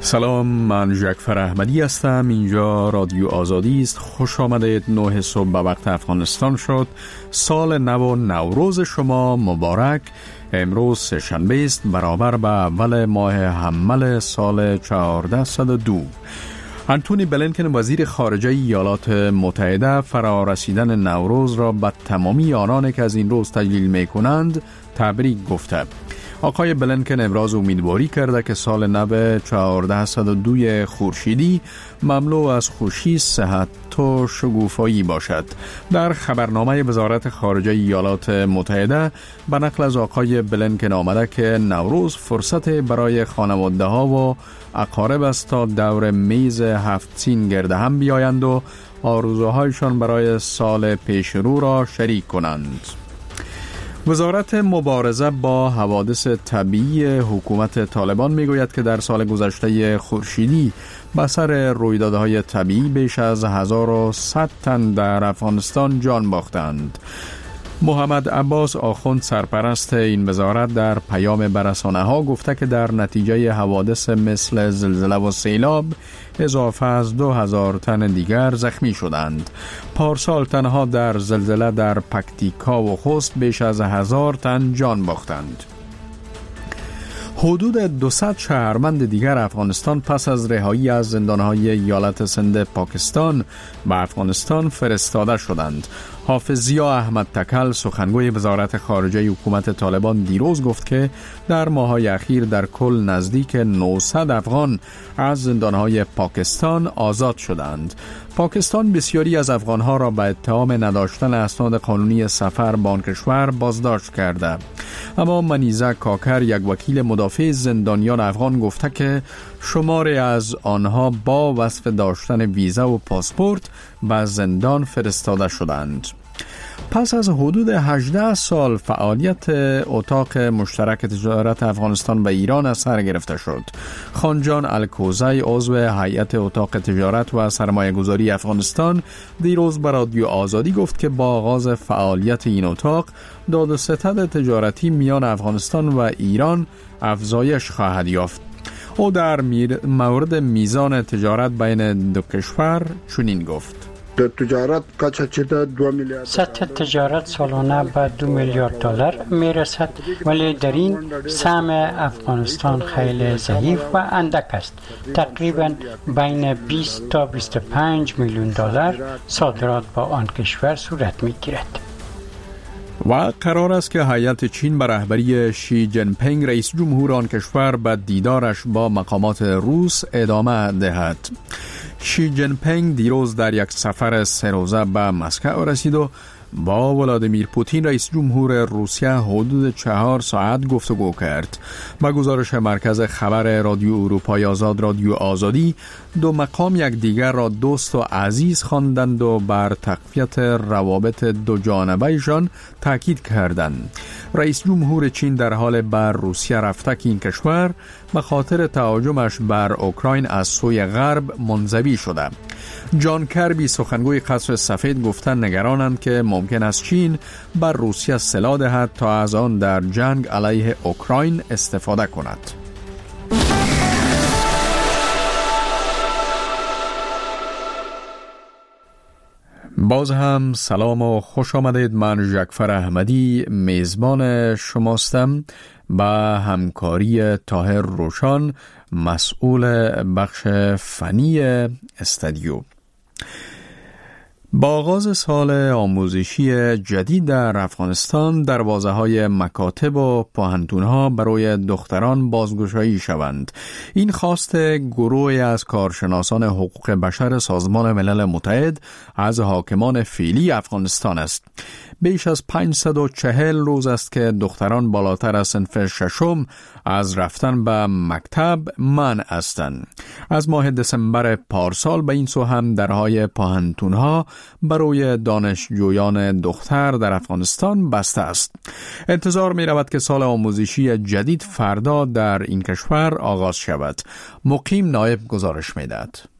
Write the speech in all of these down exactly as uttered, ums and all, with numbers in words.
سلام، من جعفر احمدی هستم. اینجا رادیو آزادی است. خوش آمدید. نه صبح به وقت افغانستان شد. سال نو و نوروز شما مبارک. امروز سه‌شنبه است، برابر به اول ماه حمل سال چهارصد و دو. انتونی بلینکن وزیر خارجه ایالات متحده فرارسیدن نوروز را به تمامی آنان که از این روز تجلیل می کنند تبریک گفته. آقای بلینکن ابراز امیدواری کرده که سال نو چهارصد و دو خورشیدی مملو از خوشی، صحت و شگوفایی باشد. در خبرنامه وزارت خارجه ایالات متحده به نقل از آقای بلینکن آمده که نوروز فرصت برای خانواده ها و اقارب است تا دور میز هفت سین گرد هم بیایند و آرزوهایشان برای سال پیش رو را شریک کنند. وزارت مبارزه با حوادث طبیعی حکومت طالبان میگوید که در سال گذشته خورشیدی به سر رویدادهای طبیعی بیش از هزار و صد تن در افغانستان جان باختند. محمد عباس آخوند سرپرست این وزارت در پیام به رسانه‌ها گفته که در نتیجه حوادث مثل زلزله و سیلاب اضافه از دو هزار تن دیگر زخمی شدند. پارسال تنها در زلزله در پکتیکا و خوست بیش از هزار تن جان باختند. حدود دویست شهروند دیگر افغانستان پس از رهایی از زندانهای ایالت سند پاکستان به افغانستان فرستاده شدند. حافظ ضیا احمد تکل سخنگوی وزارت خارجه حکومت طالبان دیروز گفت که در ماه‌های اخیر در کل نزدیک نهصد افغان از زندانهای پاکستان آزاد شدند. پاکستان بسیاری از افغانها را به اتهام نداشتن اسناد قانونی سفر به آن کشور بازداشت کرده. اما منیزه کاکر، یک وکیل مدافع زندانیان افغان، گفته که شماری از آنها با وصف داشتن ویزا و پاسپورت به زندان فرستاده شدند. پس از حدود هجده سال فعالیت اتاق مشترک تجارت افغانستان و ایران از سر گرفته شد. خانجان الکوزی، عضو هیئت اتاق تجارت و سرمایه گذاری افغانستان، دیروز به رادیو آزادی گفت که با آغاز فعالیت این اتاق داد و ستد تجارتی میان افغانستان و ایران افزایش خواهد یافت. او در مورد میزان تجارت بین دو کشور چنین گفت: تجارت دو میلیارد سطح تجارت سالانه به دو میلیارد دلار میرسد، ولی در این سهم افغانستان خیلی ضعیف و اندک است. تقریبا بین بیست تا بیست و پنج میلیون دلار صادرات با آن کشور صورت میگیرد. و قرار است که هیئت چین به رهبری شی جین پینگ رئیس جمهور آن کشور به دیدارش با مقامات روس ادامه دهد. شی جین پینگ دیروز در یک سفر سه روزه به مسکو رسید و با ولادیمیر پوتین رئیس جمهور روسیه حدود چهار ساعت گفتگو کرد. با گزارش مرکز خبر رادیو اروپای آزاد رادیو آزادی، دو مقام یک دیگر را دوست و عزیز خواندند و بر تقویت روابط دو جانبه‌شان تاکید کردند. رئیس جمهور چین در حال بر روسیه رفته که این کشور به خاطر تهاجمش بر اوکراین از سوی غرب منزوی شده. جان کربی سخنگوی قصر سفید گفتند نگرانند که ممکن است چین بر روسیه سلاح دهد تا از آن در جنگ علیه اوکراین استفاده کند. باز هم سلام و خوش آمدید. من جعفر احمدی میزبان شماستم با همکاری طاهر روشان، مسئول بخش فنی استودیو. با آغاز سال آموزشی جدید در افغانستان، دروازه‌های مکاتب و پوهنتون‌ها برای دختران بازگشایی شوند. این خواست گروهی از کارشناسان حقوق بشر سازمان ملل متحد از حاکمان فعلی افغانستان است. بیش از پانصد و چهل روز است که دختران بالاتر از صنف ششم از رفتن به مکتب منع هستند. از ماه دسامبر پارسال به این سو هم درهای پوهنتون‌ها برای دانشجویان دختر در افغانستان بسته است. انتظار می رود که سال آموزشی جدید فردا در این کشور آغاز شود. مقیم نایب گزارش می دهد.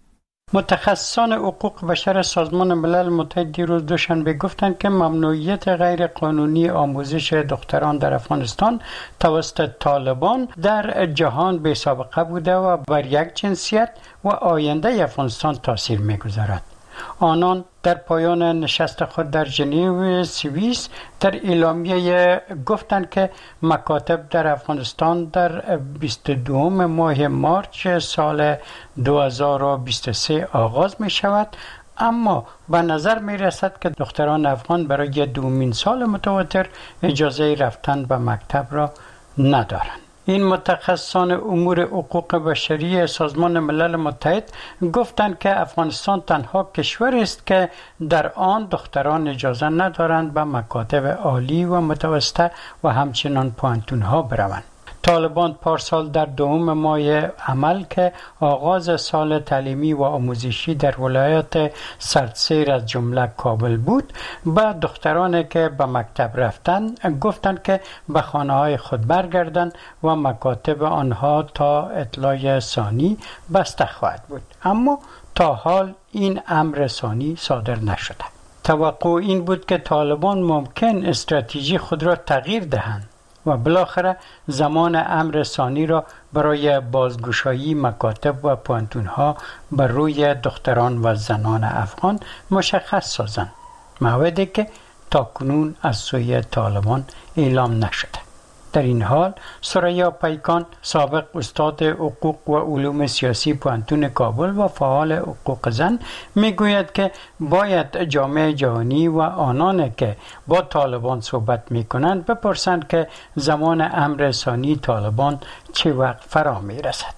متخصصان حقوق بشر سازمان ملل متحد دیروز دوشنبه گفتند که ممنوعیت غیر قانونی آموزش دختران در افغانستان توسط طالبان در جهان بی سابقه بوده و بر یک جنسیت و آینده افغانستان تاثیر می‌گذارد. آنان در پایان نشست خود در ژنو سوئیس در اعلامیه گفتند که مکاتب در افغانستان در بیست و دو ماه مارچ سال دو هزار و بیست و سه آغاز می شود، اما به نظر می رسد که دختران افغان برای دومین سال متواتر اجازه رفتن به مکتب را ندارند. این متخصصان امور حقوق بشری سازمان ملل متحد گفتند که افغانستان تنها کشوری است که در آن دختران اجازه ندارند به مکاتب عالی و متوسطه و همچنان پوهنتون‌ها بروند. طالبان پارسال در دوم ماه عمل که آغاز سال تعلیمی و آموزشی در ولایت سردسیر از جمله کابل بود، به دخترانی که به مکتب رفتن گفتند که به خانه‌های خود برگردند و مکاتب آنها تا اطلاع ثانی بسته خواهد بود، اما تا حال این امر ثانی صادر نشده. توقع این بود که طالبان ممکن استراتژی خود را تغییر دهند و بالاخره زمان امر ثانی را برای بازگشایی مکاتب و پوهنتون‌ها بر روی دختران و زنان افغان مشخص سازند، موعدی که تاکنون از سوی طالبان اعلام نشده. در این حال ثریا پیکان، سابق استاد حقوق و علوم سیاسی پوهنتون کابل و فعال حقوق زن، میگوید که باید جامعه جهانی و آنان که با طالبان صحبت میکنند بپرسند که زمان امر ثانی طالبان چه وقت فرا میرسد.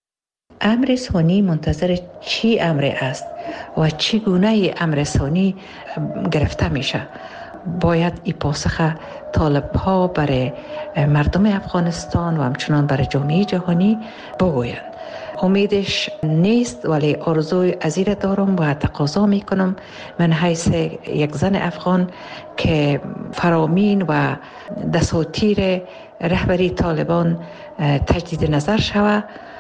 امر ثانی منتظر چی امر است و چگونه امر ثانی گرفته میشه؟ باید این پاسخ طالب ها برای مردم افغانستان و همچنان برای جامعه جهانی بگویند. امیدش نیست، ولی آرزوی ازیر دارم و تقاضا میکنم من حیث یک زن افغان که فرامین و دساتیر رهبری طالبان تجدید نظر شود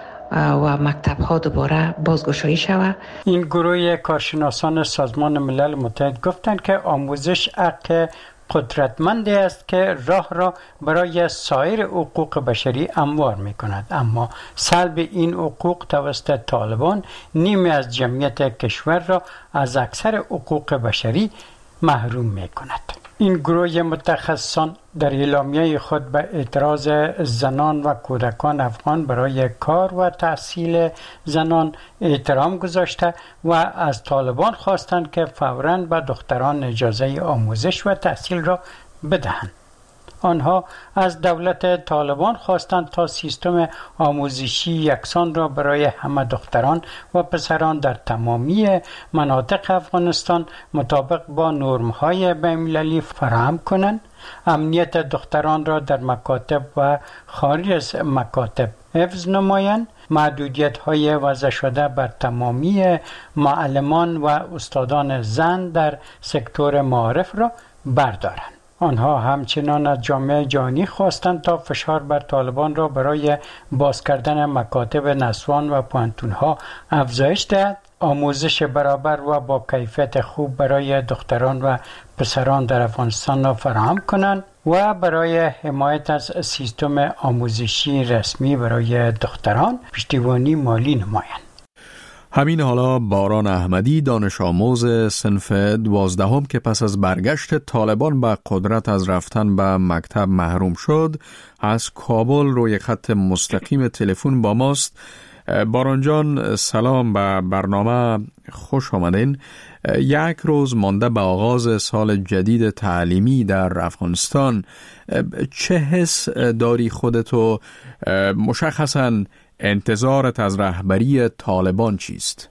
و مکتب ها دوباره بازگشایی شود. این گروه کارشناسان سازمان ملل متحد گفتند که آموزش حق قدرتمندی است که راه را برای سایر حقوق بشری هموار می کند، اما سلب این حقوق توسط طالبان نیمی از جمعیت کشور را از اکثر حقوق بشری محروم می کند. این گروه متخصصان در اعلامیه خود به اعتراض زنان و کودکان افغان برای کار و تحصیل زنان احترام گذاشته و از طالبان خواستند که فوراً به دختران اجازه آموزش و تحصیل را بدهند. آنها از دولت طالبان خواستند تا سیستم آموزشی یکسان را برای همه دختران و پسران در تمامی مناطق افغانستان مطابق با نرم‌های بین‌المللی فراهم کنند، امنیت دختران را در مکاتب و خارج از مکاتب حفظ نمایند، محدودیت‌های وضع شده بر تمامی معلمان و استادان زن در سکتور معارف را بردارند. آنها همچنان از جامعه جهانی خواستند تا فشار بر طالبان را برای باز کردن مکاتب نسوان و پوهنتون‌ها افزایش دهد، آموزش برابر و با کیفیت خوب برای دختران و پسران در افغانستان را فراهم کنند و برای حمایت از سیستم آموزشی رسمی برای دختران پشتیبانی مالی نمایند. همین حالا باران احمدی، دانش آموز صنف دوازدهم که پس از برگشت طالبان به قدرت از رفتن به مکتب محروم شد، از کابل روی خط مستقیم تلفن با ماست. باران جان، سلام به برنامه، خوش آمدین. یک روز مانده به آغاز سال جدید تعلیمی در افغانستان، چه حس داری خودتو؟ مشخصاً انتظارت از رهبری طالبان چیست؟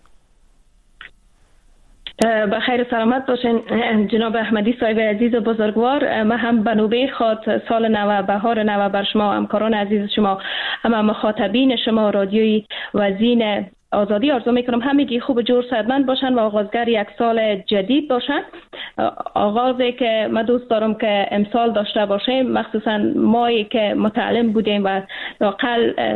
بخیر سلامت باشین جناب احمدی صاحب عزیز و بزرگوار. من هم به نوبه خود سال نو، بهار نو بر شما و همکاران عزیز شما، اما مخاطبین شما رادیوی و زین آزادی آرزو میکنم همگی خوب و جور صحتمند باشن و آغازگر یک سال جدید باشن. آغازی که من دوست دارم که امسال داشته باشیم، مخصوصا مایی که متعلم بودیم و لاقل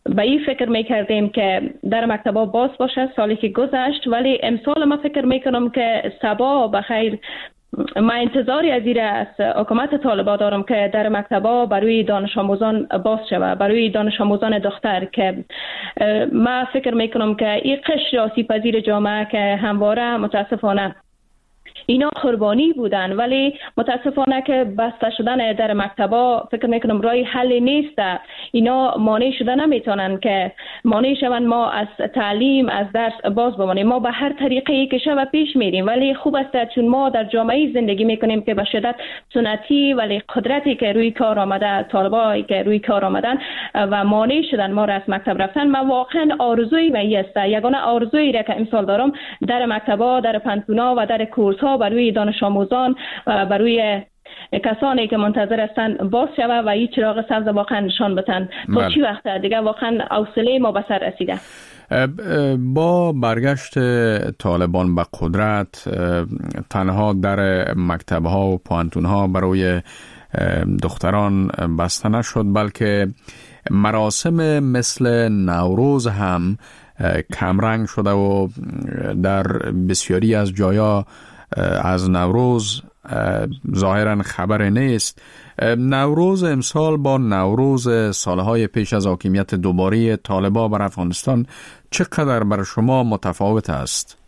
به این فکر میکردیم که در مکتبا باز باشه سالی که گذشت، ولی امسال ما فکر میکنم که صبا بخیر. من انتظاری از این از حکومت طالبان دارم که در مکتبا برای دانش آموزان باز شود، برای دانش آموزان دختر، که من فکر میکنم که این قشر آسیب پذیر جامعه که همواره متاسفانه اینا قربانی بودن، ولی متاسفانه که بسته شدن در مکتبا فکر میکنم رای حل نیست. اینا مانع شده نمیتونن که مانع شون ما از تعلیم، از درس باز بمانیم. ما به هر طریقی که شود پیش میریم، ولی خوب است چون ما در جامعه زندگی میکنیم که به شدت سنتی، ولی قدرتی که روی کار آمده، طالبایی که روی کار آمدن و مانع شدن ما را از مکتب رفتن. من واقعا آرزوی من است، یگانه آرزویی را که امسال دارم در مکتبا، در پانتونا و در کورس ها برای دانش آموزان و برای کسانی که منتظر هستند باز شود و این چراغ سبز واقعا نشان بدن. تا چی وقت دیگه واقعا حوصله ما به سر رسیده. با برگشت طالبان به قدرت تنها در مکتب‌ها و پانتون‌ها برای دختران بسته نشد، بلکه مراسم مثل نوروز هم کمرنگ شده و در بسیاری از جایا از نوروز ظاهرا خبر نیست. نوروز امسال با نوروز سالهای پیش از حاکمیت دوباره طالبان بر افغانستان چقدر بر شما متفاوت است؟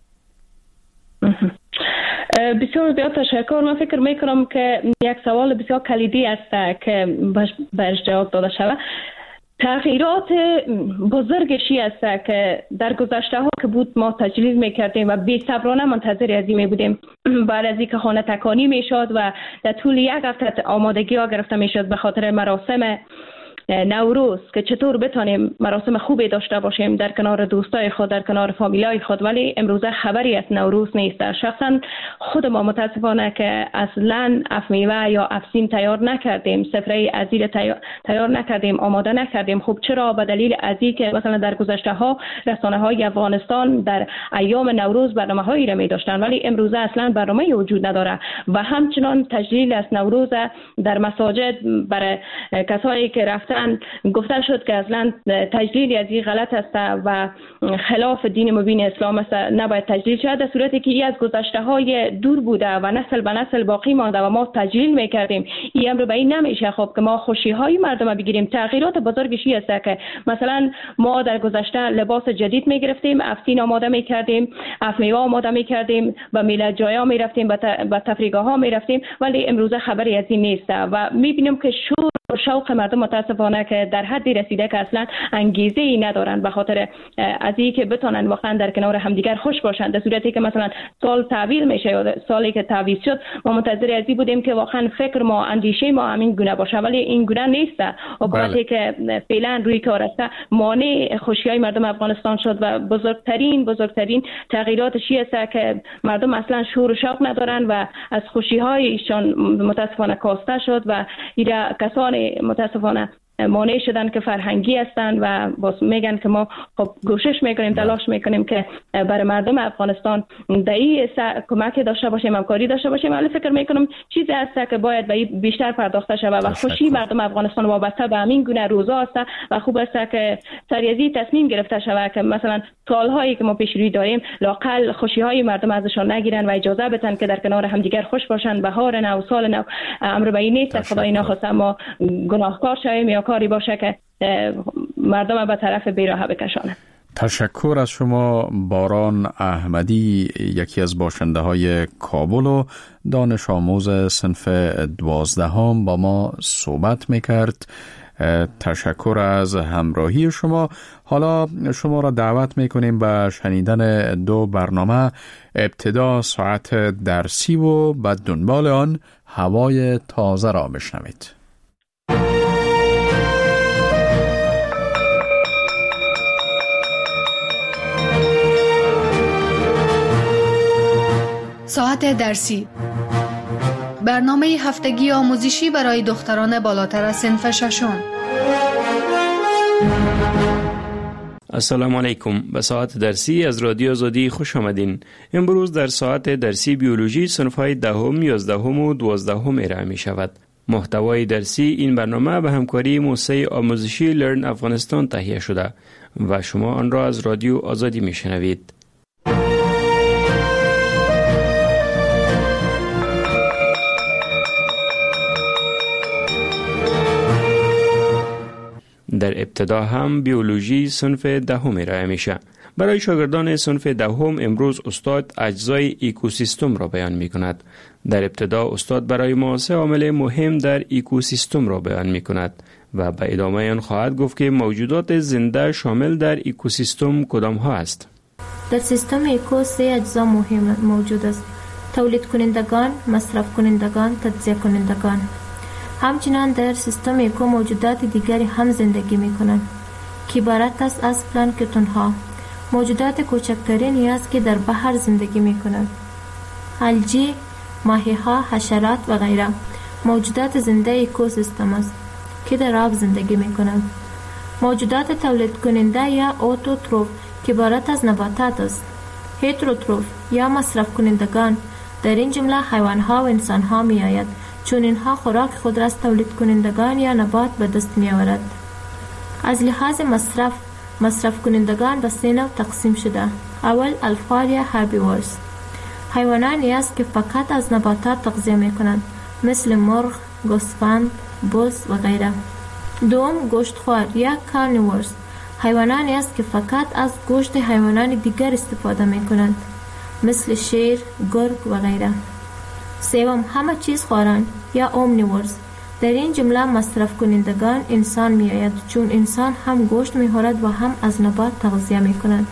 بسیار زیاد تشکر. من فکر میکنم که یک سوال بسیار کلیدی است که بهش جواب داده شود. تغییرات بزرگشی است که در گذشته ها که بود ما تجلیل میکردیم و بی صبرانه منتظر از این می بودیم. بعد از اینکه خانه تکانی میشد و در طول یک هفته آمادگی ها گرفته میشد به خاطر مراسم نوروز که چطور بتانیم مراسم خوبی داشته باشیم در کنار دوستای خود، در کنار فامیلای خود، ولی امروزه خبری از نوروز نیست. شخصا خود ما متاسفانه که اصلا اف میوه یا اف سیم تیار نکردیم، سفره ازیر تیار, تیار نکردیم، آماده نکردیم. خب چرا؟ به دلیل از اینکه مثلا در گذشته ها رسانه های افغانستان در ایام نوروز برنامه هایی را می داشتن، ولی امروزه اصلا برنامه وجود نداره و همچنان تجلیل از نوروز در مساجد برای کسایی که رفتن گفته شد که اصلا تجلیل از این غلط است و خلاف دین مبین اسلام است، نباید تجلیل شود، در صورتی که این از گذشته های دور بوده و نسل به نسل باقی مانده و ما تجلیل میکردیم. این امر به این نمیشه خب که ما خوشی های مردم بگیریم. تغییرات بزرگی است که مثلا ما در گذشته لباس جدید میگرفتیم، افسین آماده میکردیم، افمیوه آماده میکردیم، به میلاد جایا میرفتیم، به تفریحگاه ها میرفتیم، ولی امروزه خبری از این نیست و میبینیم که شور شوق مردم متاسفانه که در حدی رسیده که اصلا انگیزه ای ندارن به خاطر از این که بتونن واقعا در کنار همدیگر خوش باشن. در صورتی که مثلا سال تعویض میشه یا سالی که تعویض شد ما منتظر از این بودیم که واقعا فکر ما، اندیشه ما همین گونه باشه، ولی این گونه نیست. حکومتی که فعلا روی کار است مانع خوشیای مردم افغانستان شد و بزرگترین بزرگترین تغییرات چی است که مردم اصلا شور و شوق ندارن و از خوشی‌های ایشان متاسفانه کاسته شد و ایرا کسانی متاسفانه مانع شدن که فرهنگی هستند و باز میگن که ما خب کوشش میکنیم، تلاش میکنیم که برای مردم افغانستان دایی کمک داشته باشیم، همکاری داشته باشیم، ولی فکر میکنم چیزی هست که باید به بیشتر پرداخته شود و خوشی مردم افغانستان وابسته به همین گونه روزا است و خوب است که سریعی تصمیم گرفته شود که مثلا سالهایی که ما پیش روی داریم لاقل خوشی های مردم ازشان نگیرن و اجازه بدن که در کنار همدیگر خوش باشن. بهار نو، سال نو، امر به این نیست خدای نخواسته ما گناهکار شویم یا کاری باشه که مردم به طرف بیراه بکشانه. تشکر از شما. باران احمدی، یکی از باشنده های کابل و دانش آموز صنف دوازدهم، با ما صحبت میکرد. تشکر از همراهی شما. حالا شما را دعوت میکنیم به شنیدن دو برنامه، ابتدا ساعت درسی و بعد دنبال آن هوای تازه را بشنوید. ساعت درسی، برنامه هفتگی آموزشی برای دختران بالاتر از صنف ششم. السلام علیکم. به ساعت درسی از رادیو آزادی خوش آمدین. امروز در ساعت درسی بیولوژی صنف‌های دهم، یازدهم و دوازدهم ارائه می شود. محتوای درسی این برنامه به همکاری موسسه آموزشی لرن افغانستان تهیه شده و شما آن را از رادیو آزادی میشنوید. در ابتدا هم بیولوژی صنف دهم ارائه میشه. برای شاگردان صنف دهم امروز استاد اجزای اکوسیستم را بیان می کند. در ابتدا استاد برای ما سه عامل مهم در اکوسیستم را بیان می کند و به ادامه آن خواهد گفت که موجودات زنده شامل در اکوسیستم کدام ها است. در سیستم اکو سه اجزا مهم موجود است: تولید کنندگان، مصرف کنندگان، تجزیه کنندگان. همچنین در سیستم اکو موجودات دیگری هم زندگی می کنند که عبارت است از پلانکتون ها، موجودات کوچکترینی است که در بحر زندگی می کنند. الگی، ماهی ها، حشرات و غیره موجودات زنده اکوسیستم است که در آب زندگی می کنند. موجودات تولید کننده یا اوتوتروف که عبارت از نباتات است. هتروتروف یا مصرف کنندگان در این جمله حیوان ها و انسان ها می آید، چون اینها خوراک خود را از تولید کنندگان یا نبات به دست می آورد. از لحاظ مصرف، مصرف کنندگان به سه نوع تقسیم شده. اول الفار یا هربیورز، حیوانانی است که فقط از نباتات تغذیه می کنند، مثل مرغ، گوسفند، بز و غیره. دوم گوشتخوار یا کارنیورز، حیوانانی است که فقط از گوشت حیوانات دیگر استفاده می کنند، مثل شیر، گرگ و غیره. سوم همه چیز خوران یا اومنیورز، در این جمله مصرف کنندگان انسان می آید، چون انسان هم گوشت می خورد و هم از نبات تغذیه می کند.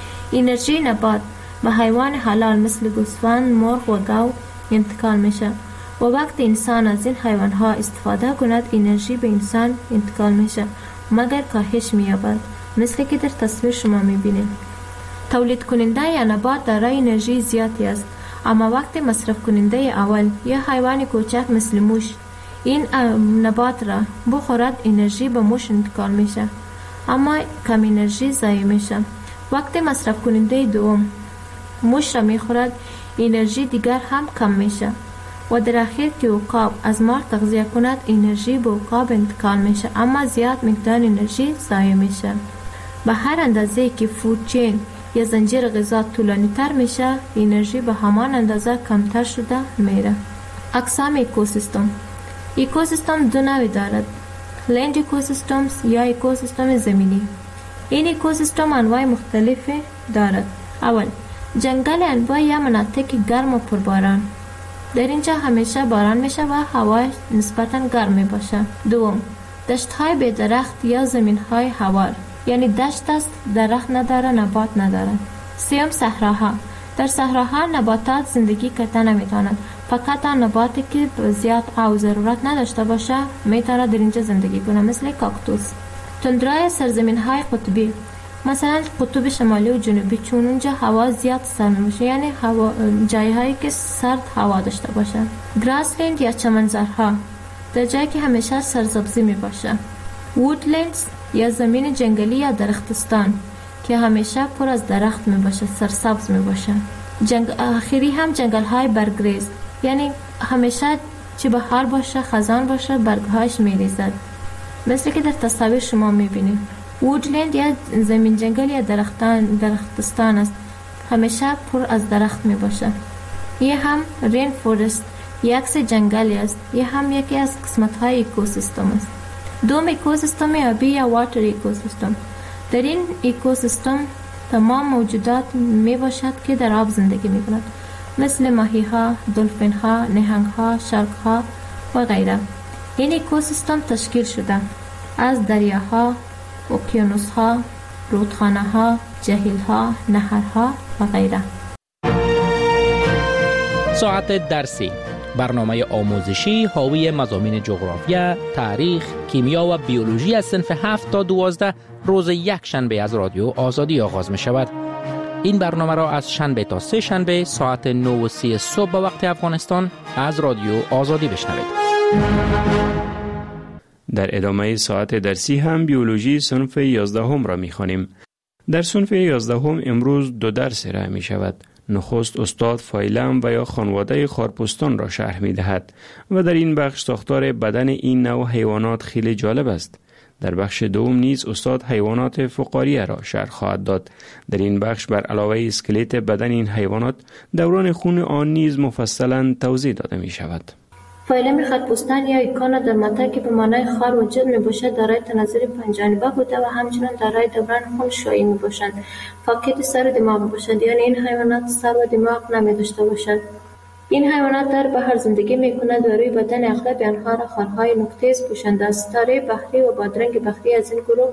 انرژی نبات به حیوان حلال مثل گوسفند، مرغ و گاو انتقال می شود و وقت انسان از این حیوان ها استفاده کند انرژی به انسان انتقال می شود مگر کاهش می یابد، مثل که در تصویر شما می بینید. تولید کننده یا نبات دارای انرژی زیادی است، اما وقتی مصرف کننده اول یا حیوان کوچک مثل موش این نبات را بخورد انرژی به موش انتقال میشه، اما کم انرژی ضایع میشه. وقتی مصرف کننده دوم موش را میخورد انرژی دیگر هم کم میشه و در اخیر که عقاب از مار تغذیه کند انرژی به عقاب انتقال میشه، اما زیاد مقدار انرژی ضایع میشه. به هر اندازه که فود چین یا زنجیر غذا طولانی تر میشه انرژی به همان اندازه کمتر شده میره. اقسام اکوسیستم. اکوسیستم دو نوع دارد: لند اکوسیستمز یا اکوسیستم زمینی. این اکوسیستم انواع مختلفی دارد. اول جنگل انواع یا مناطق گرم و پرباران، در اینجا همیشه باران میشه و هوا نسبتا گرم می باشه. دوم دشت های بی درخت یا زمین های هوار، یعنی دشت است درخت نداره، نبات نداره. سوم صحراها، در صحراها نباتات زندگی کردن نمیتونند، فقط آن نباتی که زیاد آب ضرورت نداشته باشه میتونه در اینجا زندگی کنه، مثل کاکتوس. تندرای سرزمین های قطبی، مثلا قطب شمالی و جنوبی، چون اونجا هوا زیاد سرد باشه، یعنی هوا جایی هایی که سرد هوا داشته باشه. گراسلند یا چمنزارها، در جایی که همیشه سرسبزی می باشه. وودلندز یا زمین جنگلی یا درختستان که همیشه پر از درخت می باشه، سرسبز می باشه. جنگ آخری هم جنگل های برگریز، یعنی همیشه چه بهار باشه خزان باشه برگهاش می ریزد، مثل که در تصاویر شما می بینید. وودلند یا زمین جنگل یا درختان درختستان است، همیشه پر از درخت می باشه. یه هم رین فورست یا عکس جنگلی است، یه هم یکی از قسمت های اکوسیستم است. دوم اکوسیستم آبی یا واتر اکوسیستم، در این اکوسیستم تمام موجودات می باشد که در آب زندگی می کنند، مثل ماهی ها، دلفین ها، نهنگ ها، شارک ها و غیره. این اکوسیستم تشکیل شده از دریاها، اقیانوس ها، رودخانه ها، جهیل ها، نهرها و غیره. ساعت درسی، برنامه آموزشی حاوی مضامین جغرافیا، تاریخ، کیمیا و بیولوژی از صنف هفت تا دوازده روز یک شنبه از رادیو آزادی آغاز می شود. این برنامه را از شنبه تا سه شنبه ساعت نه و سی صبح به وقت افغانستان از رادیو آزادی بشنوید. در ادامه ساعت درسی هم بیولوژی صنف یازدهم را می خوانیم. در صنف یازدهم امروز دو درس ارائه می شود. نخست استاد فایلم و یا خانواده خارپستان را شرح می دهد و در این بخش ساختار بدن این نوع حیوانات خیلی جالب است. در بخش دوم نیز استاد حیوانات فقاریه را شرح خواهد داد. در این بخش بر علاوه اسکلت بدن این حیوانات دوران خون آن نیز مفصلا توضیح داده می شود. فایلم خارپستان یا ایکانا در متن که به معنای خار و جلد می باشد دارای تناظر پنجانبه بوده و همچنان دارای دوران خون شایی می باشند. فاقد سر و دماغ باشند، یعنی این حیوانات سر و دماغ نمی داشته باشند. این حیوانات در بحر زندگی می کنند و روی بدن اغلب آنها را خارهای نوک‌تیز پوشانده است. ستاره بحری و بادرنگ بحری از این گروه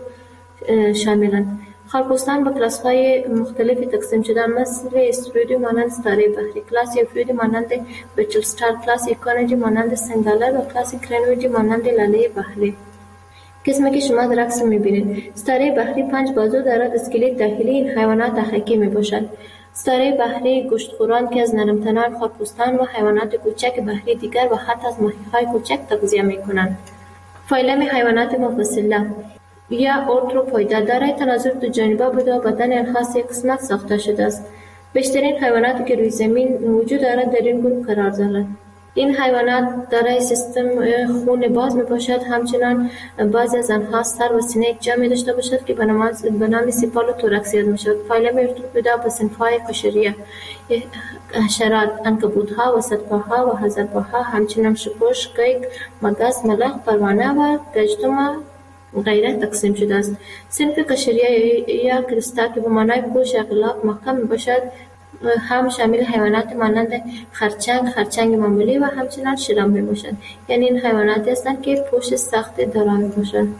شاملند. خارپستان به کلاس‌های مختلفی تقسیم شده، مثل استرویدی مانند ستاره بحری، کلاس یوفریدی مانند بچل ستار، کلاس ایکونیدی مانند سنگالر و کلاس کرنویدی مانند لاله بحری. قسمی که شما در عکس می‌بینید، ستاره بحری پنج بازو دارد. اسکلت داخلی این حیوانات اخکی میباشد. ستاره بحری گوشتخوران که از نرمتنان خارپستان و حیوانات کوچک بحری دیگر و حتی از ماهی‌های کوچک تغذیه می‌کنند. فایلم حیوانات مفصله یا ارتروپویدا دارای تناظر دو جانبه بوده و بدن آنها سه قسمت ساخته شده است. بیشترین حیواناتی که روی زمین وجود دارد در این گروه قرار دارند. این حیوانات دارای سیستم خون باز می باشد. همچنان بعضی از آنها سر و سینه یک جا می داشته باشد که به نام سیپالوتوراکس یاد می شود. فایلم ارتروپویدا به صنف‌های قشریه، حشرات، عنکبوت‌ها، وسطپاها و هزارپاها، همچنان شپش، قیق، مگس، ملخ، پروانه و گژدم غیره تقسیم شده است. صنف قشریه یا کرستا که به معنای پوش اغلاق محکم می باشد هم شامل حیوانات مانند خرچنگ، خرچنگ معمولی و همچنان شرم می باشد. یعنی این حیواناتی هستند که پوش سخت دارا می باشند.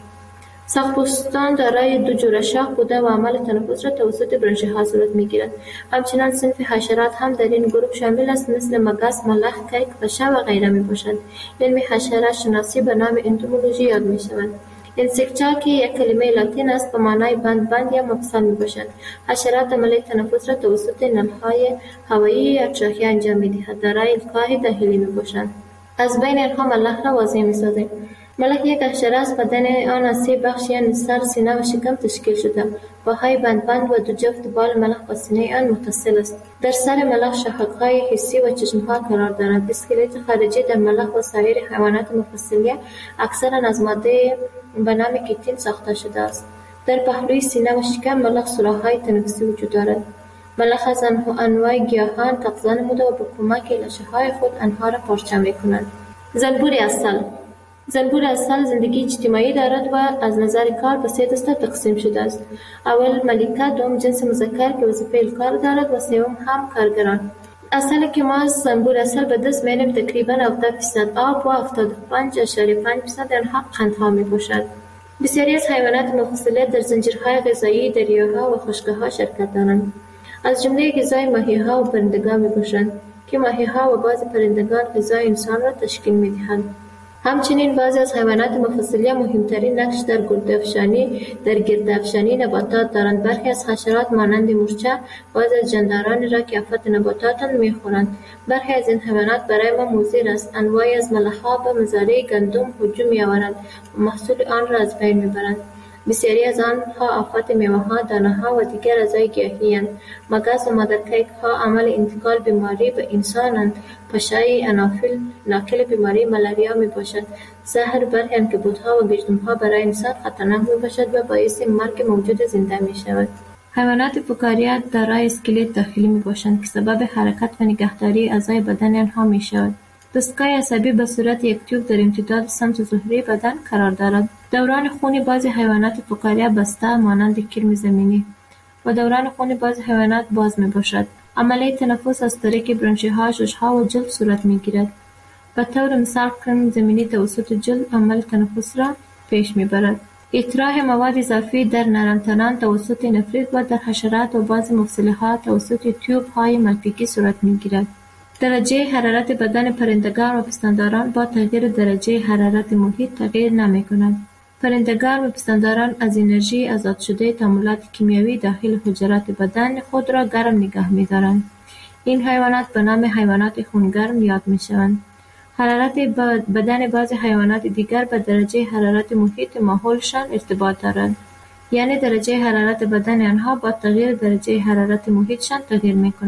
ساق‌پوستان دارای دو جوره شاخ بوده و عمل تنفس را توسط برانشی ها صورت می گیرد. همچنان صنف حشرات هم در این گروه شامل است، مثل مگس، ملخ، کیک، پشه و غیره می باشند. علم حشرات شناسی به نام انتومولوژی یاد می شود. انسکتا که یک کلمه لاتین است به معنای بند بند یا مفصل می باشد. حشرات عمل تنفس را توسط نلهای هوایی یا تراخیه انجام می دهد. دارای القاح داخلی می باشند. از بین آنها ملخ را واضح می سازیم. ملخ یک حشره است. بدن آن از سه بخش یعنی سر، سینه و شکم تشکیل شده. پاهای بند بند و دو جفت بال ملخ با سینه آن متصل است. در سر ملخ شاخک‌های حسی و چشم‌ها قرار دارند. اسکلت خارجی در ملخ و سایر حیوانات مفصلیه اکثرا از ماده به نام کیتین ساخته شده است. در پهلوی سینه و شکم ملخ سوراخ‌های تنفسی وجود دارد. ملخ از انواع گیاهان تغذیه نموده و به کمک لاشه‌های خود آنها را پارچه می‌کنند. زنبور عسل زنبور عسل زندگی اجتماعی دارد و از نظر کار به سه دسته تقسیم شده است. اول ملکه، دوم جنس مذکر که وظیفه الکار دارد و سوم هم کارگران. عسلی که ما از زنبور عسل به دست می‌آوریم تقریباً هفتاد درصد آب و هفتاد و پنج اشاریه پنج درصد آنها قندها می‌باشد. بسیاری از حیوانات مفصله در زنجیرهای غذایی دریاها و خشک‌ها شرکت دارند. از جمله غذای ماهی‌ها و پرندگان می‌باشند که ماهی‌ها و بعضی پرندگان غذای انسان را تشکیل می‌دهند. همچنین بعضی از حیوانات مفصلیه مهمترین نقش در گردافشانی در گردافشانی نباتات دارند. برخی از حشرات مانند مورچه بعضی از جاندارانی را که آفت نباتات می‌خورند. برخی از این حیوانات برای ما مضر است. انواعی از ملخ‌ها به مزارع گندم هجوم می‌آورند و محصول آن را از بین می‌برند. بسیاری از آنها آفت میوه‌ها، دانه‌ها و دیگر اعضای گیاهی‌اند. مگس و مادرکیک‌ها عامل انتقال بیماری به انسان‌اند. پشه انافیل ناقل بیماری ملاریا میباشد. زهر برخی عنکبوت‌ها و گژدم‌ها برای انسان خطرناک میباشد و باعث مرگ موجود زنده میشود. حیوانات فقاریه دارای اسکلت داخلی میباشند که سبب حرکت و نگهداری اعضای بدن آنها میشود. دستگاه عصبی به صورت یک تیوب در امتداد سمت ظهری بدن قرار دارد. دوران خون بعضی حیوانات فقاریه بسته مانند کرم زمینی و دوران خون بعضی حیوانات باز میباشد. عملیه تنفس از طریق برانشی‌ها، شش‌ها و جلد صورت میگیرد. به طور مثال کرم زمینی توسط جلد عمل تنفس را پیش میبرد. اطراح مواد اضافی در نرمتنان توسط نفریت و در حشرات و بعضی مفصل‌ها توسط تیوب‌های ملپیکی صورت میگیرد. درجه حرارت بدن پرندگان و پستانداران با تغییر درجه حرارت محیط تغییر نمی‌کند. پرندگان و پستانداران از انرژی آزاد شده تعاملات کیمیایی داخل حجرات بدن خود را گرم نگه می‌دارند. این حیوانات به نام حیوانات خونگرم یاد می‌شوند. حرارت بدن بعضی حیوانات دیگر به درجه حرارت محیط ماحولشان ارتباط دارد. یعنی درجه حرارت بدن آنها با تغییر درجه حرارت محیطشان تغییر می‌کند.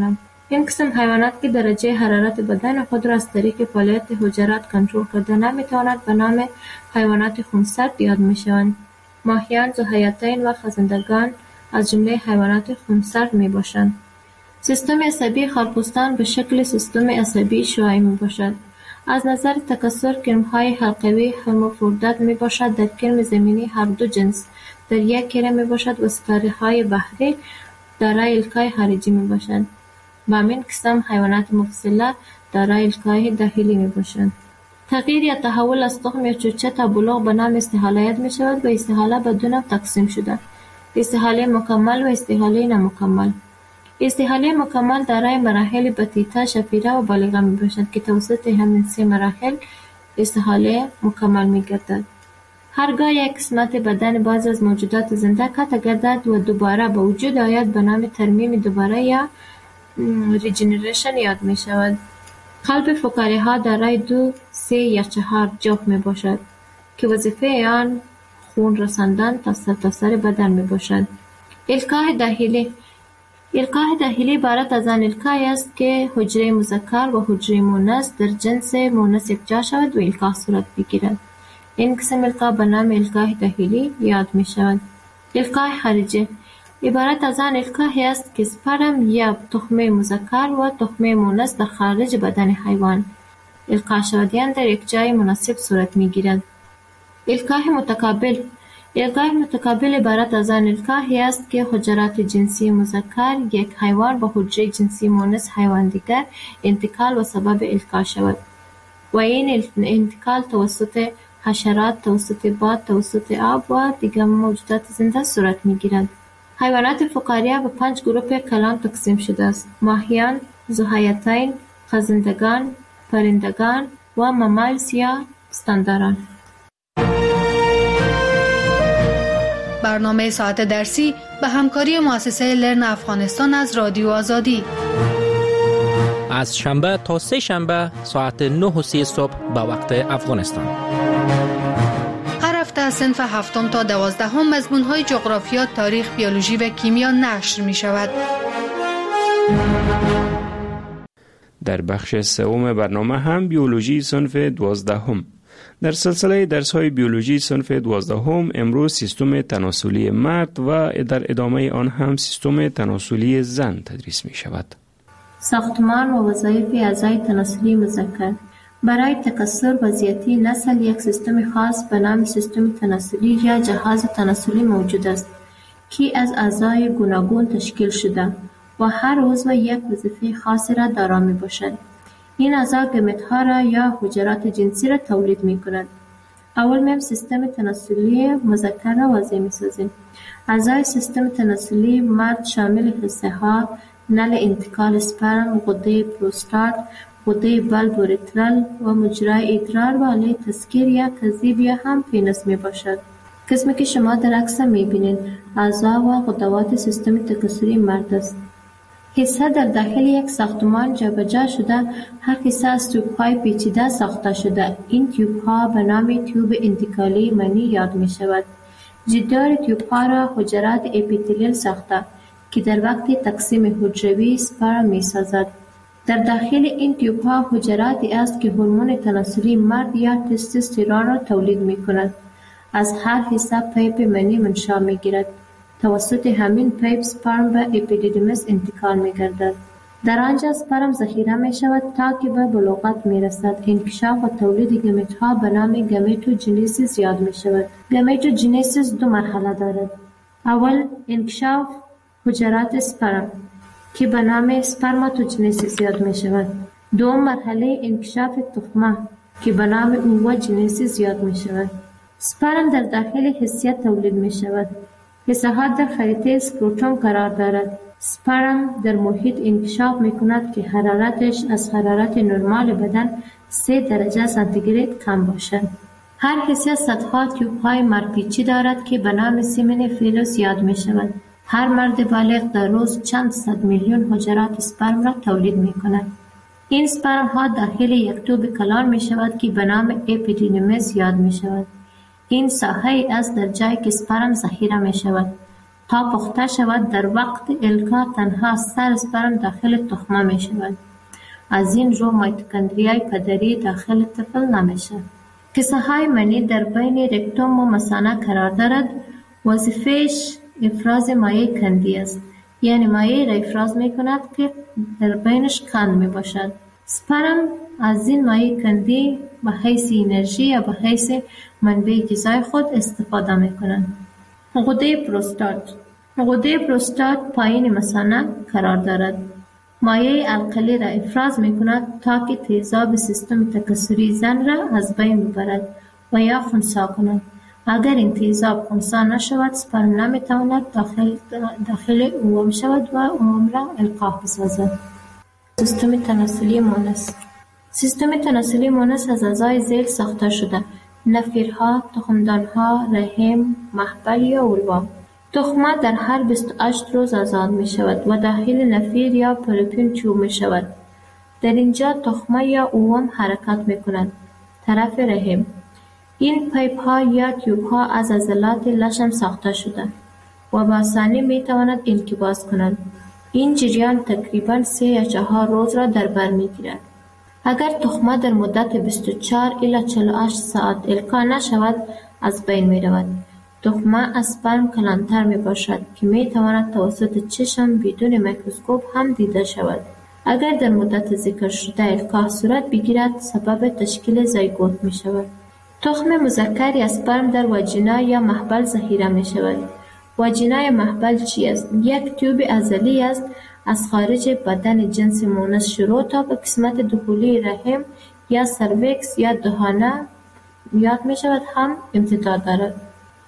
این قسم حیوانات که درجه حرارت بدن خود را از طریق فعالیت حجرات کنترل کرده نمیتواند به نام حیوانات خونسرد یاد میشوند. ماهیان، ذوحیاتین و خزندگان از جمله حیوانات خونسرد می باشند. سیستم عصبی خارپوستان به شکل سیستم عصبی شعاعی می باشد. از نظر تکثر کرم‌های حلقوی هرمافرودیت می باشد. در کرم زمینی هر دو جنس در یک کره می باشد و ستاره‌های بحری دارای الکای خارجی می باشند. و همین قسم حیوانات مفصله دارای الکای داخلی می باشند. تغییر یا تحول از تخم یا چوچه تا بلوغ به نام استحاله یاد می شود و استحاله به دو نوع تقسیم شده: استحاله مکمل و استحاله نامکمل. استحاله مکمل دارای مراحل بطیطه، شفیره و بالغه می باشد که توسط همین سه مراحل استحاله مکمل می گردد. هرگاه یک قسمت بدن بعضی از موجودات زنده قطع گردد و دوباره به وجود آید به نام ترمیم دوباره یا ریجنریشن یاد می شود. قلب فقاریه ها دارای دو، سه یا چهار جوف می باشد که وظیفه آن خون رساندن تا سرتاسر بدن می باشد. الکاه داخلی. الکاه داخلی عبارت از آن الکای است که حجره مذکر و حجره مؤنث در جنس مؤنث یکجا شود و الکاه صورت بگیرد. این قسم الکاه به نام الکاه داخلی یاد می شود. الکاه خارجی عبارت از آن الکاهی است که سپرم یا تخمه مذکر و تخمه مؤنث در خارج بدن حیوان القا شدن در یک جای مناسب صورت می گیرد. الکاه متقابل. الکاه متقابل عبارت از آن الکاهی است که حجرات جنسی مذکر یک حیوان به حجره جنسی مؤنث حیوان دیگر انتقال و سبب الکا شود و این انتقال توسط حشرات، توسط باد، توسط آب و دیگر موجودات زنده صورت می گیرد. حیوانات فقاریه به پنج گروه کلان تقسیم شده است: ماهیان، ذوحیاتین، خزندگان، پرندگان و مامالز یا پستانداران. برنامه ساعت درسی به همکاری مؤسسه لرن افغانستان از رادیو آزادی از شنبه تا سه شنبه ساعت نه و سی صبح به وقت افغانستان. هر هفته از صنف هفتم تا دوازدهم مضمون‌های جغرافیا، تاریخ، بیولوژی و کیمیا نشر می شود. در بخش سوم برنامه هم بیولوژی صنف دوازدهم. در سلسله درس‌های بیولوژی صنف دوازدهم امروز سیستم تناسلی مرد و در ادامه آن هم سیستم تناسلی زن تدریس می شود. ساختمان و وظایف اعضای تناسلی مذکر. برای تکثر و زیاتی نسل یک سیستم خاص به نام سیستم تناسلی یا جهاز تناسلی موجود است که از اعضای گوناگون تشکیل شده و هر عضو یک وظیفه خاصی را دارا می باشد. این اعضا گمت‌ها را یا حجرات جنسی را تولید می کند. اول میم سیستم تناسلی مذکر را واضح می سازیم. اعضای سیستم تناسلی مرد شامل حصه ها، نل انتقال اسپرم، غده پروستات، غده بلب اوریترال و مجرای ادرار و آله تسکیر یا کذیب یا هم پینس می باشد. قسمی که شما در عکس می بینید اعضا و غدوات سیستم تکثری مرد است. حصه در داخل یک ساختمان جابجا شده، هر حصه از تیوب‌های پیچیده ساخته شده. این تیوب‌ها به نام تیوب انتقالی منی یاد می شود. جدار تیوب‌ها را حجرات اپیتلیل ساخته که در وقت تقسیم حجروی سپرم می سازد. در داخل این تیوب‌ها حجراتی است که هورمون تناسلی مرد یا تستوسترون را تولید می کند. از هر حصه پیپ منی منشأ می گیرد. توسط همین پیپ سپرم به اپیدیدیمس انتقال می گردد. در آنجا سپرم ذخیره می شود تا که به بلوغت می رسد. انکشاف و تولید گمیت‌ها به نام گمیتوجنیسیس یاد می شود. گمیتوجنیسیس دو مرحله دارد. اول انکشاف حجرات سپرم که به نام سپرماتوجنیسیس یاد می شود. دوم مرحله انکشاف تخمه که به نام اووجنیسیس یاد می شود. سپرم در داخل حسیه تولید می شود. حصه ها در خریطه اسکروتوم قرار دارد. سپرم در محیط انکشاف می کند که حرارتش از حرارت نرمال بدن سه درجه سانتیگراد کم باشد. هر حصه صدها تیوب های مرپیچی دارد که به نام سیمن فیلوس یاد می شود. هر مرد بالغ در روز چند صد میلیون حجرات سپرم را تولید می کند. این سپرم ها داخل یک توب کلان می شود که به نام اپیدیدیمس یاد می شود. این ساحه است در جایی که سپرم ذخیره می شود. تا پخته شود. در وقت القا تنها سر اسپرم داخل تخمه می شود. از این رو میتوکندریای پدری داخل طفل نمیشه. کیسه های منی در بین رکتوم و مثانه قرار دارد. وظیفهش افراز مایع کندی است، یعنی مایع را افراز می کند که در بینش کند می باشد. سپرم از این مایع کندی به حیث انرژی یا به حیث منبع غذای خود استفاده می کنند. غده پروستات غده پروستات پایین مثانه قرار دارد. مایع القلی را افراز می کند تا که تیزاب سیستم تکثری زن را از بین ببرد و یا خنثی کند. اگر این تیزاب خنثی نشود، سپرم نمی تواند داخل, داخل اوم شود و اوم را القاح بسازد. سیستم تناسلی مونس سیستم تناسلی مونس از اعضای ذیل ساخته شده: نفیرها، تخمدانها، رحم، محبل یا اولوا. تخمه در هر بیست و هشت روز آزاد می شود و داخل نفیر یا پروپین چوب می شود. در اینجا تخمه یا اوم حرکت می کند. طرف رحم. این پیپ ها یا تیوب ها از عضلات لشم ساخته شده و با آسانی می تواند انقباض کنند. این جریان تقریباً سه یا چهار روز را در بر می گیرد. اگر تخمه در مدت بیست و چهار الی چهل و هشت ساعت القا نشود، از بین می رود. تخمه از سپرم کلانتر می باشد که می تواند توسط چشم بدون میکروسکوپ هم دیده شود. اگر در مدت ذکر شده القاح صورت بگیرد، سبب تشکیل زایگوت می شود. تخم مذکر یا سپرم در واژینا یا محبل ذخیره می شود. واژینا یا محبل چی است؟ یک تیوب عضلی است از خارج بدن جنس مونس شروع تا به قسمت داخلی رحم یا سرویکس یا دهانه یاد می شود هم امتداد دارد.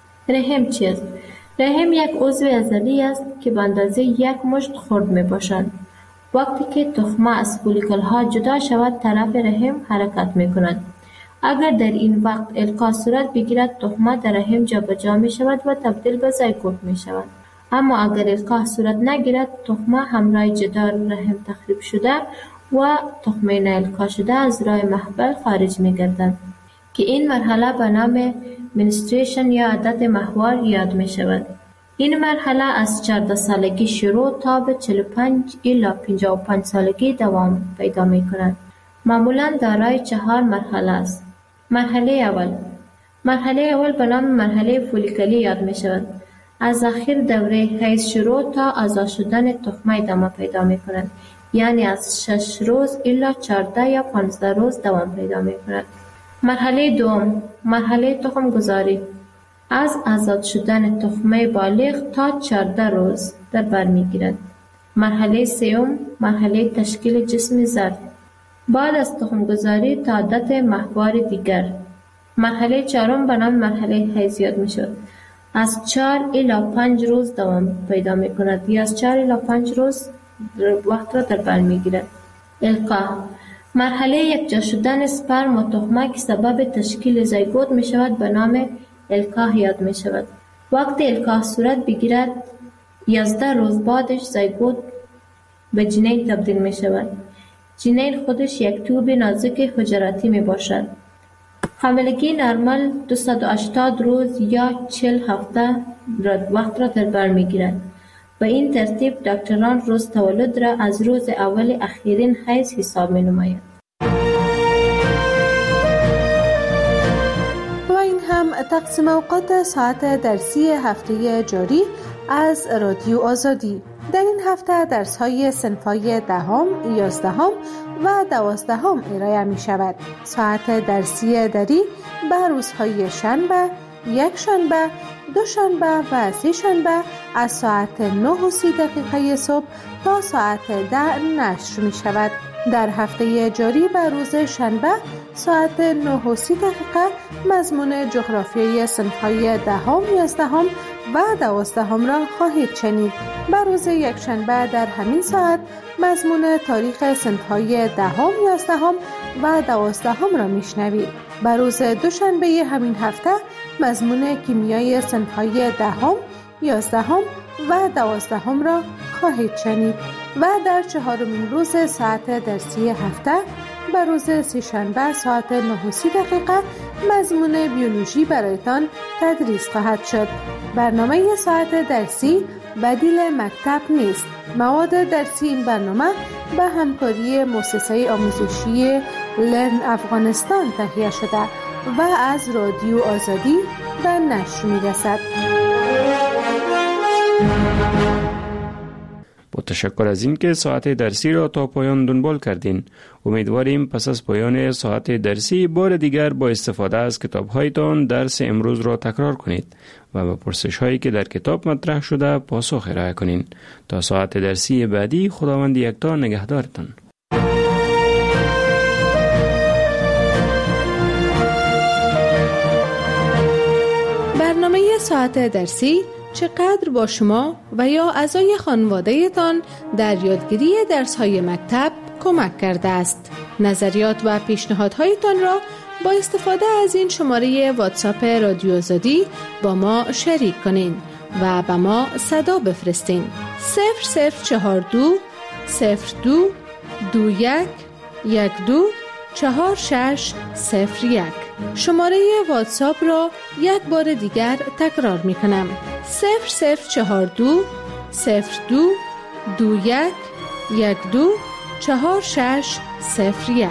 رحم چی است؟ رحم یک عضو عضلی است که به اندازه یک مشت خرد می باشد. وقتی که تخمه از فولیکل ها جدا شود، طرف رحم حرکت می کند. اگر در این وقت القاح صورت بگیرد، تخمه در رحم جابجا می شود و تبدیل به زایگوت می شود. اما اگر القاح صورت نگیرد، تخمه همراه جدار رحم تخریب شده و تخمه نالقاح شده از راه محبل خارج می گردد که این مرحله به نام منستریشن یا عادت ماهوار یاد می شود. این مرحله از چهارده سالگی شروع تا به چهل و پنج الی پنجاه و پنج سالگی دوام پیدا می کند. معمولاً دارای چهار مرحله است. مرحله اول مرحله اول به نام مرحله فولیکلی یاد می شود. از آخر دوره حیض شروع تا آزاد شدن تخمه ادامه پیدا می کند، یعنی از شش روز الی چهارده یا پانزده روز دوام پیدا می کند. مرحله دوم مرحله تخم گذاری از آزاد شدن تخمه بالغ تا چهارده روز در بر می گیرد. مرحله سوم مرحله تشکیل جسم زرد بعد از تخم گذاری تا عادت ماهوار دیگر. مرحله چهارم به نام مرحله حیض یاد می شود. از چهار الی پنج روز دوام پیدا می کند یا از چهار الی پنج روز وقت را در بر می گیرد. القاح مرحله یکجا شدن سپرم و تخمه که سبب تشکیل زایگوت می شود به نام القاح یاد می شود. وقتی القاح صورت بگیرد، یازده روز بعدش زایگوت به جنین تبدیل می شود. جنین خودش یک توب نازک حجراتی می باشد. حاملگی نرمال دویست و هشتاد روز یا چهل هفته وقت را در بر می گیرد. به این ترتیب دکتران روز تولد را از روز اول اخیرین حیض حساب می نماید. و این هم تقسیم اوقات ساعت درسی هفته جاری از رادیو آزادی. در این هفته درس های صنف‌های دهم، یازدهم و دوازدهم ارائه می شود. ساعت درسی دری به روزهای شنبه، یک شنبه، دو شنبه و سه شنبه از ساعت نه و سی دقیقه صبح تا ساعت ده نشر می شود. در هفته جاری به روز شنبه ساعت نه و سی دقیقه مضمون جغرافیای صنف‌های دهم، یازدهم و دوازدهم را خواهید شنید. به روز یک شنبه در همین ساعت مضمون تاریخ صنف‌های دهم، یازدهم و دوازدهم را میشنوید. به روز دوشنبه همین هفته مضمون کیمیای صنف‌های دهم، یازدهم و دوازدهم را خواهید شنید و در چهارمین روز ساعت درسی هفته و روز سه‌شنبه ساعت نه و سی دقیقه مضمون بیولوژی برایتان تدریس خواهد شد. برنامه ساعت درسی بدیل مکتب نیست. مواد درسی این برنامه به همکاری مؤسسه آموزشی لرن افغانستان تهیه شده و از رادیو آزادی به نشر می‌رسد. با تشکر از اینکه ساعت درسی را تا پایان دنبال کردین. امیدواریم پس از پایان ساعت درسی بار دیگر با استفاده از کتاب‌هایتان درس امروز را تکرار کنید و به پرسش‌هایی که در کتاب مطرح شده پاسخ ارائه کنین. تا ساعت درسی بعدی خداوند یکتا نگهدارتان. برنامه ساعت درسی چقدر با شما و یا اعضای خانواده‌تان در یادگیری درس‌های مکتب کمک کرده است. نظریات و پیشنهادهایتان را با استفاده از این شماره واتساپ رادیو آزادی با ما شریک کنین و به ما صدا بفرستین. صفر صفر چهار دو صفر دو دو یک یک دو چهار شش صفر یک. شماره واتساپ را یک بار دیگر تکرار می کنم. صفر صفر چهار دو صفر دو دو یک یک دو چهار شش صفر یک.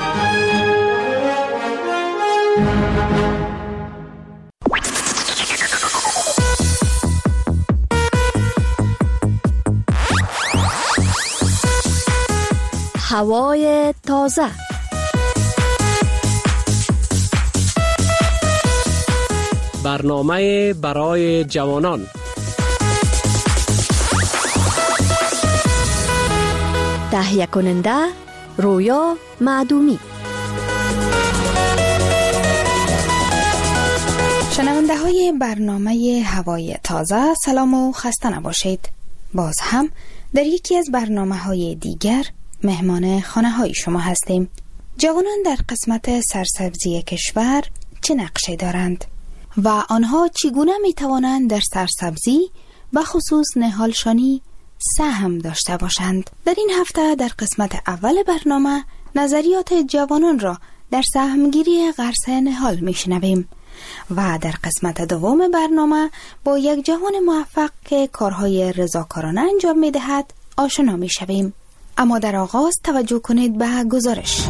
هوای تازه. برنامه برای جوانان. تهیه کننده رویا معدومی. شنونده های برنامه هوای تازه، سلام و خسته نباشید. باز هم در یکی از برنامه های دیگر مهمان خانه های شما هستیم. جوانان در قسمت سرسبزی کشور چه نقشی دارند و آنها چگونه می توانند در سرسبزی و خصوص نهالشانی سهم داشته باشند؟ در این هفته در قسمت اول برنامه نظریات جوانان را در سهمگیری غرس نهال می شنویم و در قسمت دوم برنامه با یک جوان موفق که کارهای رضاکارانه انجام می دهد آشنا می شویم. اما در آغاز توجه کنید به گزارش.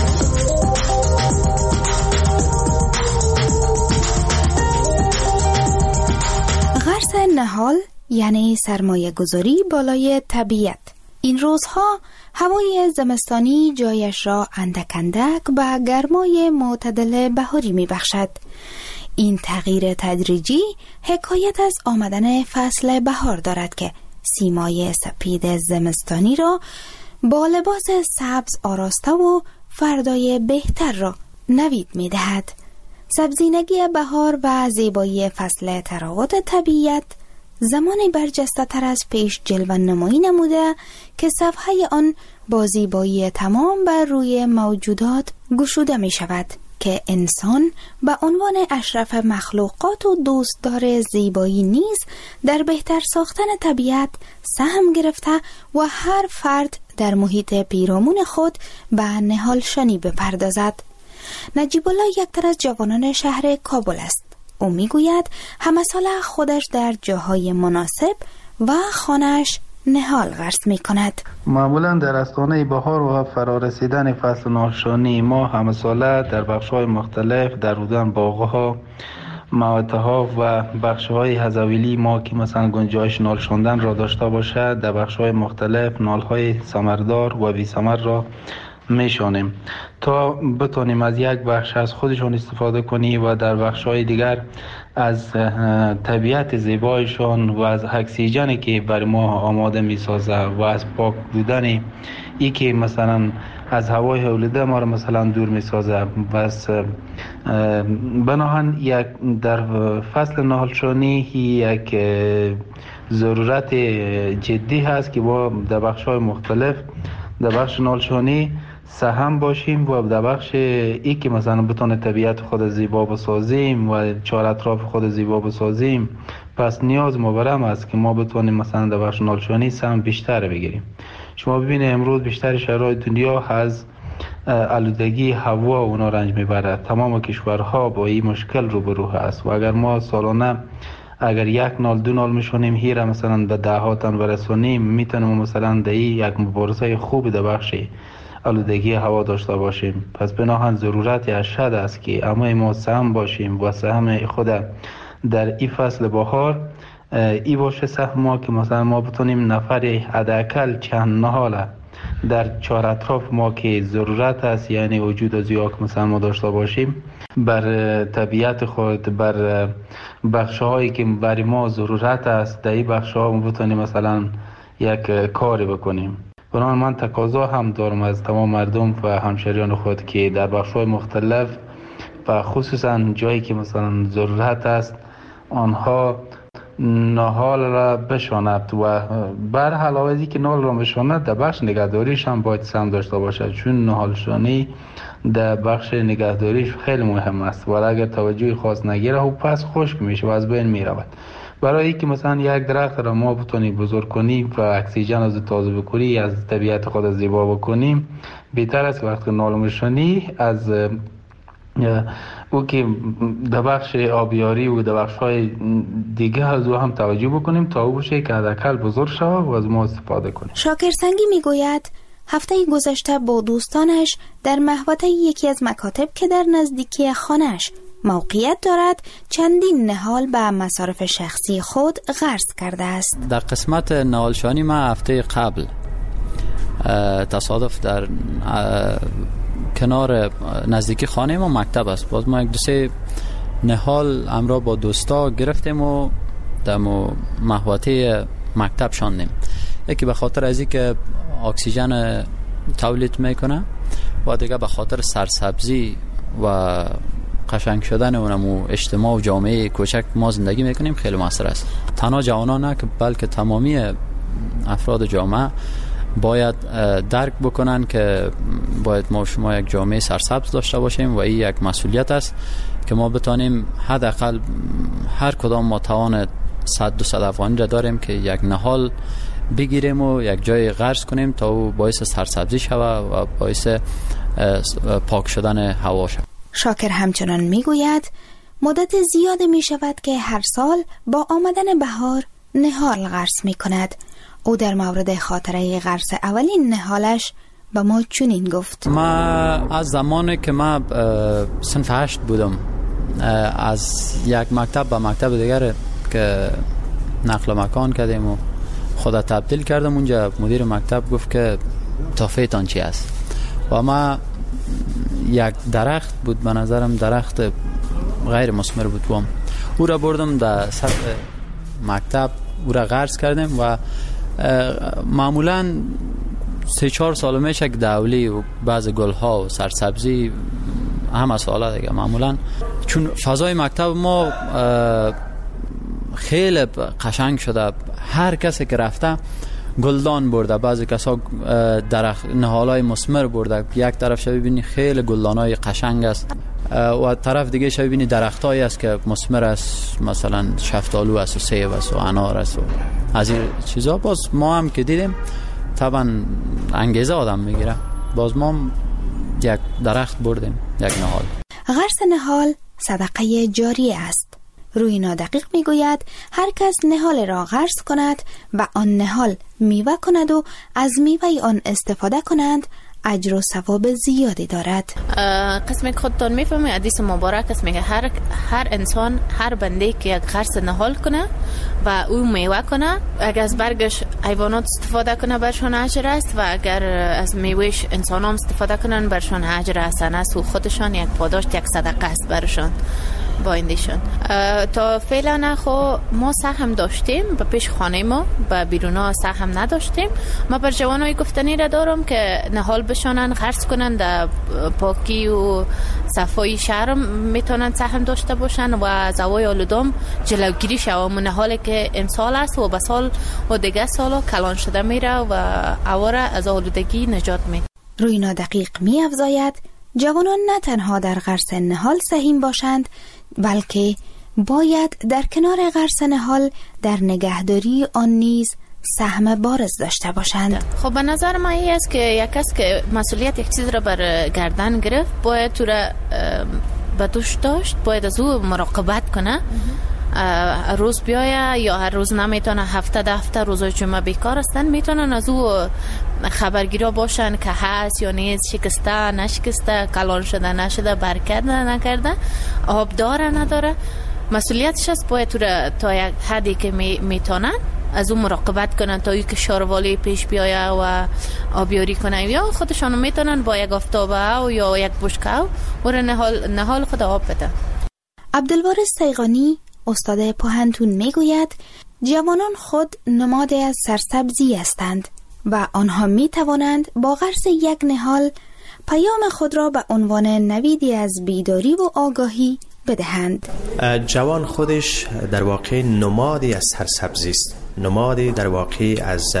غرس نهال یعنی سرمایه گذاری بالای طبیعت. این روزها هوای زمستانی جایش را اندک اندک به گرمای معتدل بهاری می بخشد. این تغییر تدریجی حکایت از آمدن فصل بهار دارد که سیمای سپید زمستانی را با لباس سبز آراسته و فردای بهتر را نوید می دهد. سبزینگی بهار و زیبایی فصل تراوت طبیعت زمانی برجسته تر از پیش جلوه نمایی نموده که صفحه آن با زیبایی تمام بر روی موجودات گشوده می شود که انسان به عنوان اشرف مخلوقات و دوستدار زیبایی نیز در بهتر ساختن طبیعت سهم گرفته و هر فرد در محیط پیرامون خود به نهالشانی بپردازد. نجیب الله یک تر از جوانان شهر کابل است. او میگوید همه سال خودش در جاهای مناسب و خانه‌اش نهال غرس می کند. معمولا در استانه بهار و فرارسیدن فصل نهالشانی ما همه ساله در بخش‌های مختلف در رودن باغ‌ها، مواتها و بخش‌های حزویلی ما که مثلا گنجایش نال شوندن را داشته باشد در بخش‌های مختلف نال‌های ثمردار و بی ثمر را میشانیم تا بتونیم از یک بخش از خودشون استفاده کنی و در بخش‌های دیگر از طبیعت زیبایشان و از اکسیژنی که برای ما آماده میسازه و از پاک بودن ای که مثلا از هوای آلوده ما را مثلا دور میسازه. بس بناهن یک در فصل نهالشانی یک ضرورت جدی هست که با در بخش‌های مختلف در بخش نهالشانی سهم باشیم و در بخش ای که مثلا بتونه طبیعت خود زیبا بسازیم و چهار اطراف خود زیبا بسازیم. پس نیاز ما برام است که ما بتونیم مثلا در بخش نهالشانی سهم بیشتر بگیریم. شما ببینید امروز بیشتر شهرهای دنیا از آلودگی هوا اونا رنج میبره. تمام کشورها با این مشکل روبرو هست و اگر ما سالانه اگر یک نال دو نال میشونیم هیره مثلا به دهاتان برسونیم، میتونیم مثلا در یک مبارزه خوب در بخش آلودگی هوا داشته باشیم. پس بناهن ضرورت اشد است که اما ما سهم باشیم و سهم خود در این فصل بهار ای باشه سهم ما که مثلا ما بتونیم نفر حداقل چند نهاله در چهار اطراف ما که ضرورت است، یعنی وجود از یا که مثلا ما داشته باشیم، بر طبیعت خود، بر بخش هایی که برای ما ضرورت است در این بخش ها ما بتونیم مثلا یک کاری بکنیم. بنابراین من تقاضا هم دارم از تمام مردم و همشهریان خود که در بخش های مختلف و خصوصا جایی که مثلا ضرورت است آنها نهال را بشاند و بر علاوه که نهال را بشاند در بخش نگهداریش هم باید سهم داشته باشد، چون نهالشانی در بخش نگهداریش خیلی مهم است و اگر توجه خاص نگیره و پس خشک میشه و از بین میرود. برای اینکه مثلا یک درخت را ما بتونیم بزرگ کنیم و اکسیژن از تازه بکنی از طبیعت خود زیبا بکنیم، بهتر است وقتی نهالشانی از او که در بخش آبیاری و در بخش های دیگه از او هم توجه بکنیم تا او بشه که حداقل بزرگ شود و از ما استفاده کنیم. شاکر سنگی میگوید هفته گذشته با دوستانش در محوطه یکی از مکاتب که در نزدیکی خانه‌اش موقعیت دارد چندین نهال به مصارف شخصی خود غرس کرده است. در قسمت نهالشانی ما هفته قبل تصادف در کنار نزدیکی خانه ما مکتب است، باز ما یک دو سه نهال امرا با دوستا گرفتیم و در محوطه مکتب شاندیم. یکی به خاطر از اینکه اکسیژن تولید میکنه و دیگه به خاطر سرسبزی و قشنگ شدن اونمو اجتماع و جامعه کوچک ما زندگی میکنیم خیلی موثر است. تنها جوانان نه که بلکه تمامی افراد جامعه باید درک بکنن که باید ما شما یک جامعه سرسبز داشته باشیم و این یک مسئولیت است که ما بتانیم حداقل هر کدام ما توان صد دو صد افغانی را داریم که یک نهال بگیریم و یک جای غرس کنیم تا او باعث سرسبزی شود و باعث پاک شدن هوا شود. شاکر همچنان میگوید مدت زیاد می شود که هر سال با آمدن بهار نهال غرس می کند. او در مورد خاطره غرس اولین نهالش به ما چنین گفت: ما از زمانی که ما صنف هشت بودم از یک مکتب به مکتب دیگر که نقل مکان کردیم و خدا تبدیل کردم، اونجا مدیر مکتب گفت که تحفه‌تان چی است و ما یک درخت بود، به نظرم درخت غیر مثمر بود بام. او را بردم در سطح مکتب، او را غرس کردیم و معمولا سه چهار سال میشه که دولی و بعض گلها و سرسبزی همه ساله دیگه معمولا، چون فضای مکتب ما خیلی قشنگ شده، هر کسی که رفته گلدان برده، بعضی کسا درخت نهالای مثمر برده، یک طرف شو ببینی خیلی گلدانای قشنگ است و طرف دیگه شو ببینی درختایی است که مثمر است، مثلا شفتالو است و سیب است و انار است و از این چیزا. باز ما هم که دیدیم طبعا انگیزه آدم میگیره، باز ما یک درخت بردیم، یک نهال. غرس نهال صدقه جاری است. روینا دقیق میگوید هر کس نهال را غرس کند و آن نهال میوه کند و از میوه آن استفاده کنند اجر و ثواب زیادی دارد. قسمی که خودتان میفهمی حدیث مبارک است، میگه هر هر انسان، هر بنده که یک غرس نهال کنه و او میوه کنه، اگر از برگش حیوانات استفاده کنه برشان اجر است و اگر از میوهش انسان هم استفاده کنن برشان اجر حسن است و خودشان یک پاداش، یک صدقه است برشان با ایندیشون. تا فعلا خو ما سهم داشتیم به پیش خانه ما، به بیرونا سهم نداشتیم. ما بر جوانای گفتنی را دارم که نهال بشانن، غرس کنن، در پاکی و صفای شهر میتونن سهم داشته باشن و از هوای آلودم جلوگیری شود. نهالی که امسال است و به سال و دیگه سالا کلان شده میره و هوا را از آلودگی نجات میده. روینا دقیق می افزاید جوانان نه تنها در غرس نهال سهیم باشند، بلکه باید در کنار غرس نهال در نگهداری آن نیز سهم بارز داشته باشند. خب به نظر من این است که یک کس که مسئولیت یک چیز را بر گردن گرفت باید تو را به دوش داشت، باید از او مراقبت کنه. روز بیایه یا هر روز نمیتونه، هفته ده هفته روزای جمعه بیکار هستن، میتونن از او خبرگیرا باشن که هست یا نیست، شکسته نشکسته، کلان شده نشده، برکت نکرده، آب داره نداره. مسئولیتش است باید تو را تا یک حدی که می میتونن از اون مراقبت کنن تا ای که شاروالی پیش بیایه و آبیاری کنن، یا خودشانو میتونن با یک آفتابه و یا یک بشکه و نهال نهال خود آب بده. عبدالوارث سیغانی استاد پوهنتون میگوید جوانان خود نماد از سرسبزی هستند و آنها می توانند با غرس یک نهال پیام خود را به عنوان نویدی از بیداری و آگاهی بدهند. جوان خودش در واقع نمادی از سرسبزی است، نمادی در واقع از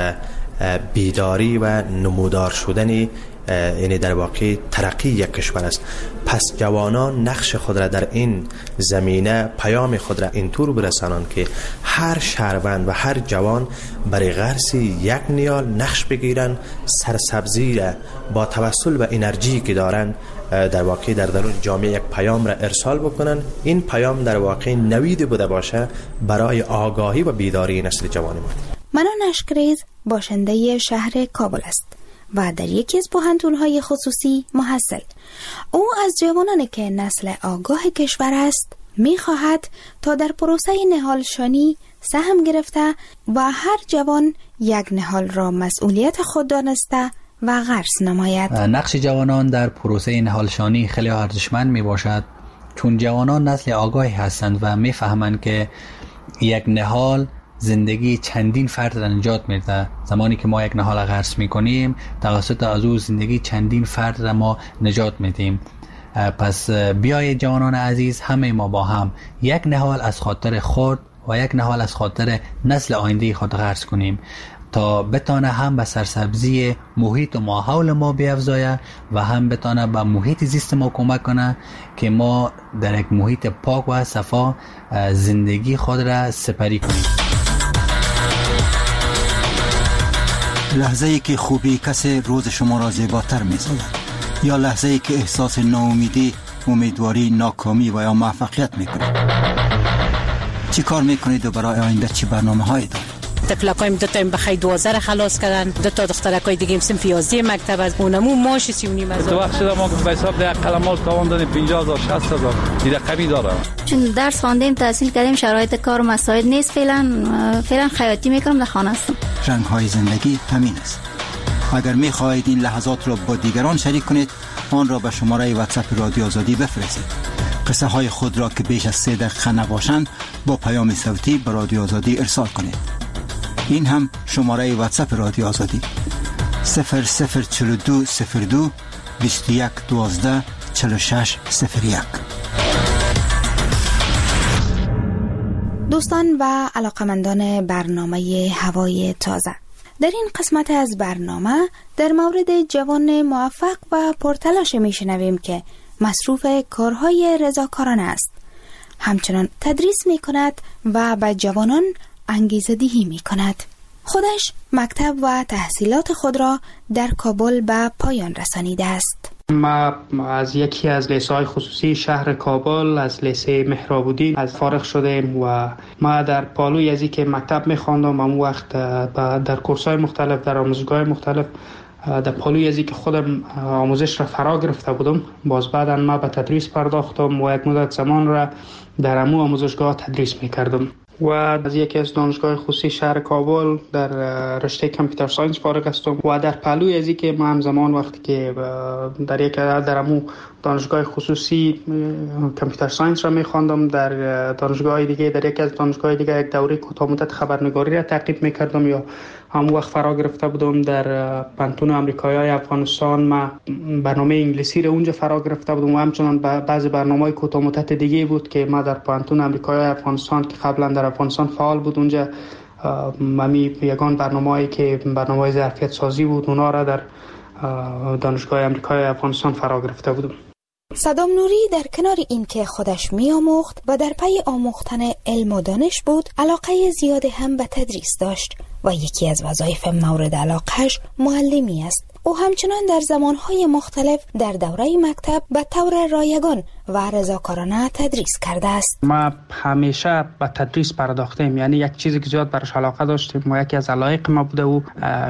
بیداری و نمودار شدنی، یعنی در واقع ترقی یک کشور است. پس جوانان نقش خود را در این زمینه، پیام خود را اینطور برسانند که هر شهروند و هر جوان برای غرس یک نیال نقش بگیرن، سرسبزی را با توسل و انرژی که دارن در واقع در درون جامعه یک پیام را ارسال بکنن. این پیام در واقع نوید بوده باشه برای آگاهی و بیداری نسل جوان ما. منان اشکریز باشنده شهر کابل است و در یکی از پوهنتون‌های خصوصی محصل. او از جوانانی که نسل آگاه کشور است می‌خواهد تا در پروسه نهالشانی سهم گرفته و هر جوان یک نهال را مسئولیت خود دانسته و غرس نماید. نقش جوانان در پروسه نهالشانی خیلی ارزشمند میباشد، چون جوانان نسل آگاهی هستند و میفهمند که یک نهال زندگی چندین فرد را نجات میده. زمانی که ما یک نهال غرس میکنیم توسط از او زندگی چندین فرد را ما نجات میدیم. پس بیایید جوانان عزیز، همه ما با هم یک نهال از خاطر خود و یک نهال از خاطر نسل آینده خود غرس کنیم تا بتانه هم به سرسبزی محیط و ماحول ما بیفزایه و هم بتانه به محیط زیست ما کمک کنه که ما در یک محیط پاک و صفا زندگی خود را سپری کنیم. لحظه ای که خوبی کسی روز شما را زیباتر می سازد، یا لحظه ای که احساس ناامیدی، امیدواری، ناکامی و یا موفقیت می کنید. چی کار می کنید و برای آینده چی برنامه هایی دارید؟ تکلکایم دو تا این بخی دوازده خلاص کردن، دو تا دخترکای دیگه صنف یازده مکتب از اونمو ماش سی و نیم هزار. تو وقت شده ما به حساب ده قلمال تاوان دادیم پنجاه هزار شصت هزار دیگه کمی داره. چون درس خواندیم تحصیل کردیم شرایط کار و مساعد نیست، فعلا فعلا خیاطی میکنم، در خانه هستم. رنگ های زندگی همین است. اگر می خواهید این لحظات را با دیگران شریک کنید، آن را به شماره واتساپ رادیو آزادی بفرستید. قصه های خود را که بیش از سه دقیقه نباشند با پیام صوتی به رادیو آزادی ارسال کنید. این هم شماره واتساپ رادیو آزادی صفر صفر چهل و دو صفر دو بیست و یک دوازده چهل و شش صفر یک. دوستان و علاقمندان برنامه هوای تازه، در این قسمت از برنامه در مورد جوان موفق و پرتلاش میشنویم که مصروف کارهای رضاکارانه است. همچنان تدریس می کند و به جوانان انگیزه دهی می کند. خودش مکتب و تحصیلات خود را در کابل به پایان رسانیده است. ما از یکی از لیسه‌های خصوصی شهر کابل، از لیسه مهراب‌الدین از فارغ شدیم و ما در پالوی از که مکتب می‌خواندم، اون وقت در کورس‌های مختلف، در آموزشگاه مختلف در پالوی از که خودم آموزش را فرا گرفته بودم. باز بعداً ما به تدریس پرداختم و یک مدت زمان را در امو آموزشگاه تدریس می‌کردم. و از یکی از دانشگاه خصوصی شهر کابل در رشته کامپیوتر ساینس فارغ هستم و در پهلوی از اینکه ما همزمان وقتی که در یک در امو دانشگاه خصوصی کامپیوتر ساینس را می‌خواندم، در دانشگاه دیگه در یک از دانشگاه دیگه یک دوره کوتاه مدت خبرنگاری را تعقیب می‌کردم یا همون وقت فرا گرفته بودم. در پانتون آمریکایی افغانستان ما برنامه انگلیسی را اونجا فرا گرفته بودم و همچنان بعضی برنامه‌های کوتاه مدت دیگه بود که ما در پانتون آمریکایی افغانستان که قبلا در افغانستان فعال بود، اونجا ممی یگان برنامه‌ای که برنامه‌های ظرفیت سازی بود اونا را در دانشگاه آمریکایی افغانستان فرا گرفته بودم. صدام نوری در کنار این که خودش می آموخت و در پی آموختن علم و دانش بود، علاقه زیادی هم به تدریس داشت و یکی از وظایف مورد علاقهش معلمی است. او همچنان در زمانهای مختلف در دوره مکتب به طور رایگان و رضاکارانه تدریس کرده است. ما همیشه به تدریس پرداختیم، یعنی یک چیزی که زیاد برش علاقه داشتیم و یکی از علایق ما بوده و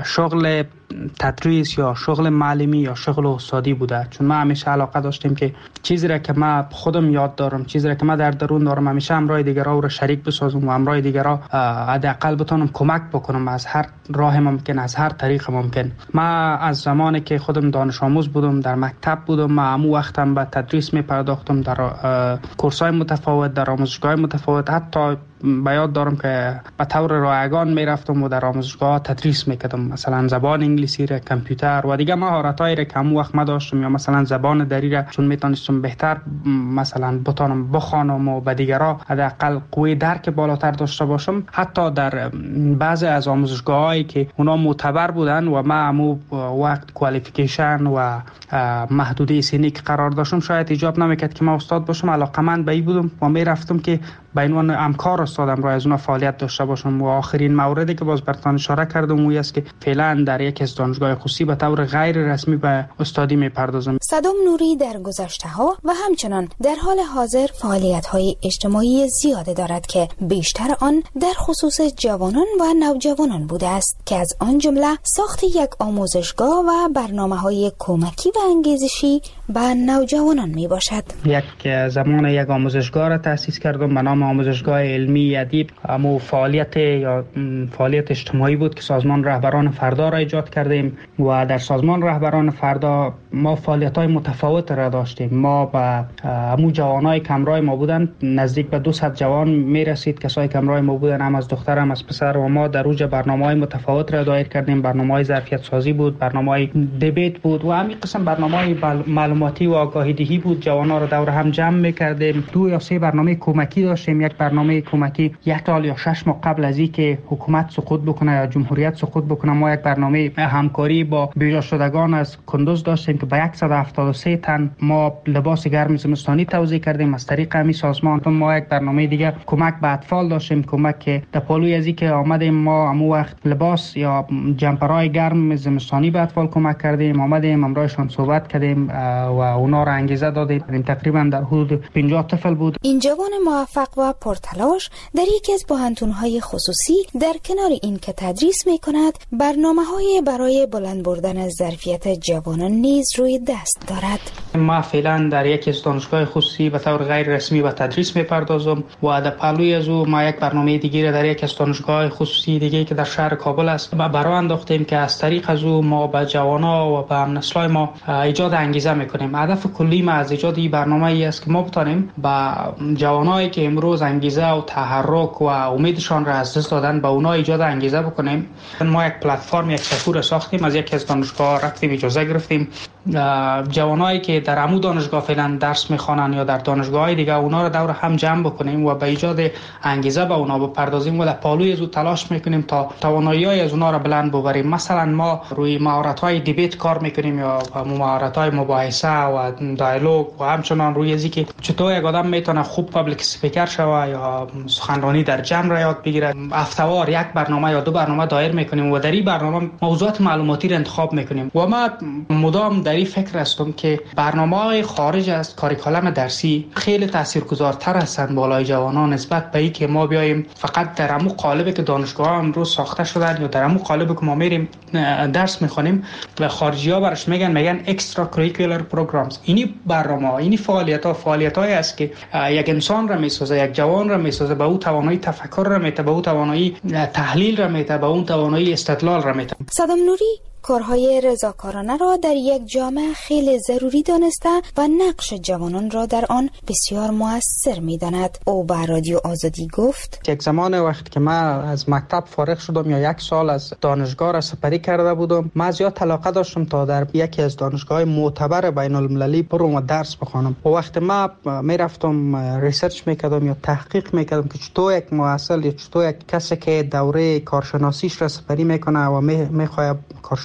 شغل تدریس یا شغل معلمی یا شغل استادی بوده. چون ما همیشه علاقه داشتیم که چیزی را که ما خودم یاد دارم، چیزی را که ما در درون دارم، همیشه همراه دیگرها رو شریک بسازم و همراه دیگرها حداقل بتونم کمک بکنم از هر راه ممکن، از هر طریق ممکن. ما از زمانی که خودم دانش آموز بودم، در مکتب بودم، ما همو وقتم به تدریس می پرداختم در کورس‌های متفاوت، در آموزشگاه متفاوت. حتی به یاد دارم که به طور رایگان می رفتم و در آموزشگاه تدریس میکردم، مثلا زبان انگلیسی را، کامپیوتر و دیگه مهارتایی را که همون وقت ما داشتم، یا مثلا زبان دری را چون میتونستم بهتر مثلا بتونم بخوانم و به دیگرها حداقل قوی درک بالاتر داشته باشم. حتی در بعضی از آموزشگاهایی که اونا معتبر بودن و ما همون وقت کوالیفیکیشن و محدوده سنی که قرار داشتم، شاید ایجاب نمیکرد که ما استاد باشم. علاقمند به این بودم و می رفتم که به عنوان همکار استادم را از اون فعالیت داشته باشم. و آخرین موردی که باز برتان اشاره کردم اون است که فعلا در یک از دانشگاه خصوصی به طور غیر رسمی به استادی میپردازم. صدام نوری در گذشته ها و همچنان در حال حاضر فعالیت های اجتماعی زیاده دارد که بیشتر آن در خصوص جوانان و نوجوانان بوده است که از آن جمله ساخت یک آموزشگاه و برنامه های کمکی و انگیزشی به نوجوانان می باشد. یک زمان یک آموزشگاه را تأسیس کردم به نام آموزشگاه علمی ادیب. امو فعالیت یا فعالیت اجتماعی بود که سازمان رهبران فردا را ایجاد کردیم و در سازمان رهبران فردا ما فعالیت‌های متفاوت را داشتیم. ما با امو جوانای کمرای ما بودن، نزدیک به دویست جوان میرسید کسایی کمرای ما بودن، هم از دختر هم از پسر، و ما در اوج برنامه‌های متفاوت را دایر کردیم. برنامه‌های ظرفیت سازی بود، برنامه‌های دیبیت بود و همین قسم برنامه‌های معلوماتی و آگاهی دهی بود. جوانا را دور هم جمع می‌کردیم. دو یا سه برنامه کمکی داشتیم. یک برنامه کمکی یک سال یا شش ماه قبل از اینکه حکومت سقوط بکنه یا جمهوریت سقوط بکنه، ما یک برنامه همکاری با بیجا شدگان از کندوز داشتیم که به صد و هفتاد و سه تن ما لباس گرم زمستانی توزیع کردیم از طریق همین سازمان. ما یک برنامه دیگه کمک به اطفال داشتیم، کمک که در پالوی از اینکه آمدیم ما همون وقت لباس یا جمپرای گرم زمستانی به اطفال کمک کردیم، آمدیم همراهشان صحبت کردیم و اونا را انگیزه دادیم. تقریبا در حدود پنجاه طفل بود. این جوان موفق و پرتلاش در یکی از بحانتون‌های خصوصی در کنار این که تدریس می‌کند، برنامه‌های برای بلند بردن از ظرفیت جوانان نیز روی دست دارد. ما فعلا در یکی از دانشگاه خصوصی به طور غیر رسمی به تدریس می‌پردازم و در پهلوی از او ما یک برنامه دیگه در یکی از دانشگاه خصوصی دیگه که در شهر کابل است و برای انداختیم که از طریق از او ما به جوانا و به هم‌نسلای ما ایجاد انگیزه می‌کنیم. هدف کلی ما از ایجاد این برنامه ای است که ما بتونیم با جوانایی که امروز انگیزه و تحرک و امیدشان را از دست دادن به اونا ایجاد انگیزه بکنیم. ما یک پلتفرم، یک سکور ساختیم، از یکی از دانشگاه رفتیم اجازه گرفتیم جوانایی که در عمو دانشگاه فعلا درس میخوانن یا در دانشگاه‌های دیگه اونا رو دور هم جمع بکنیم و به ایجاد انگیزه به اونا بپردازیم و در پالوی از او تلاش میکنیم تا توانایی‌های از اونا رو بلند ببریم. مثلا ما روی مهارت‌های دیبیت کار میکنیم یا مهارت‌های مباحثه و دیالوگ و همچنان روی ازی که چطور یک آدم میتونه خوب پابلیک اسپیکر شوه یا سخنرانی در جمع را یاد بگیره. هفته‌وار یک برنامه یا دو برنامه دایر میکنیم و در این برنامه موضوعات معلوماتی را انتخاب میکنیم و ما مدام در این فکر هستم که برنامه‌های خارج از کاریکولم درسی خیلی تاثیرگذارتر هستند بالای جوانان نسبت به اینکه ما بیایم فقط در همون قالبی که دانشگاه‌ها امروز ساخته شدن یا در همون قالبی که ما میریم درس میخونیم و خارجی‌ها برش میگن میگن اکسترا کریکولر پروگرامز. اینی برنامه‌ها، اینی فعالیت‌ها فعالیت‌هایی است که یک انسان را میسازه، یک جوان را میسازه، به او توانایی تفکر را میده، به او توانایی تحلیل را میده، به اون توانایی استدلال را میده. صدام نوری کارهای رضاکارانه را در یک جامعه خیلی ضروری دانسته و نقش جوانان را در آن بسیار مؤثر می‌داند. او به رادیو آزادی گفت: یک زمان وقتی که من از مکتب فارغ شدم یا یک سال از دانشگاه را سپری کرده بودم، من زیاد علاقه داشتم تا در یکی از دانشگاه‌های معتبر بین‌المللی برم و درس بخوانم. و وقتی من میرفتم ریسرچ میکردم یا تحقیق میکردم که چطور یک محصل یا چطور یک کسی که دوره کارشناسیش را سپری میکنه و میخواد کارشناسی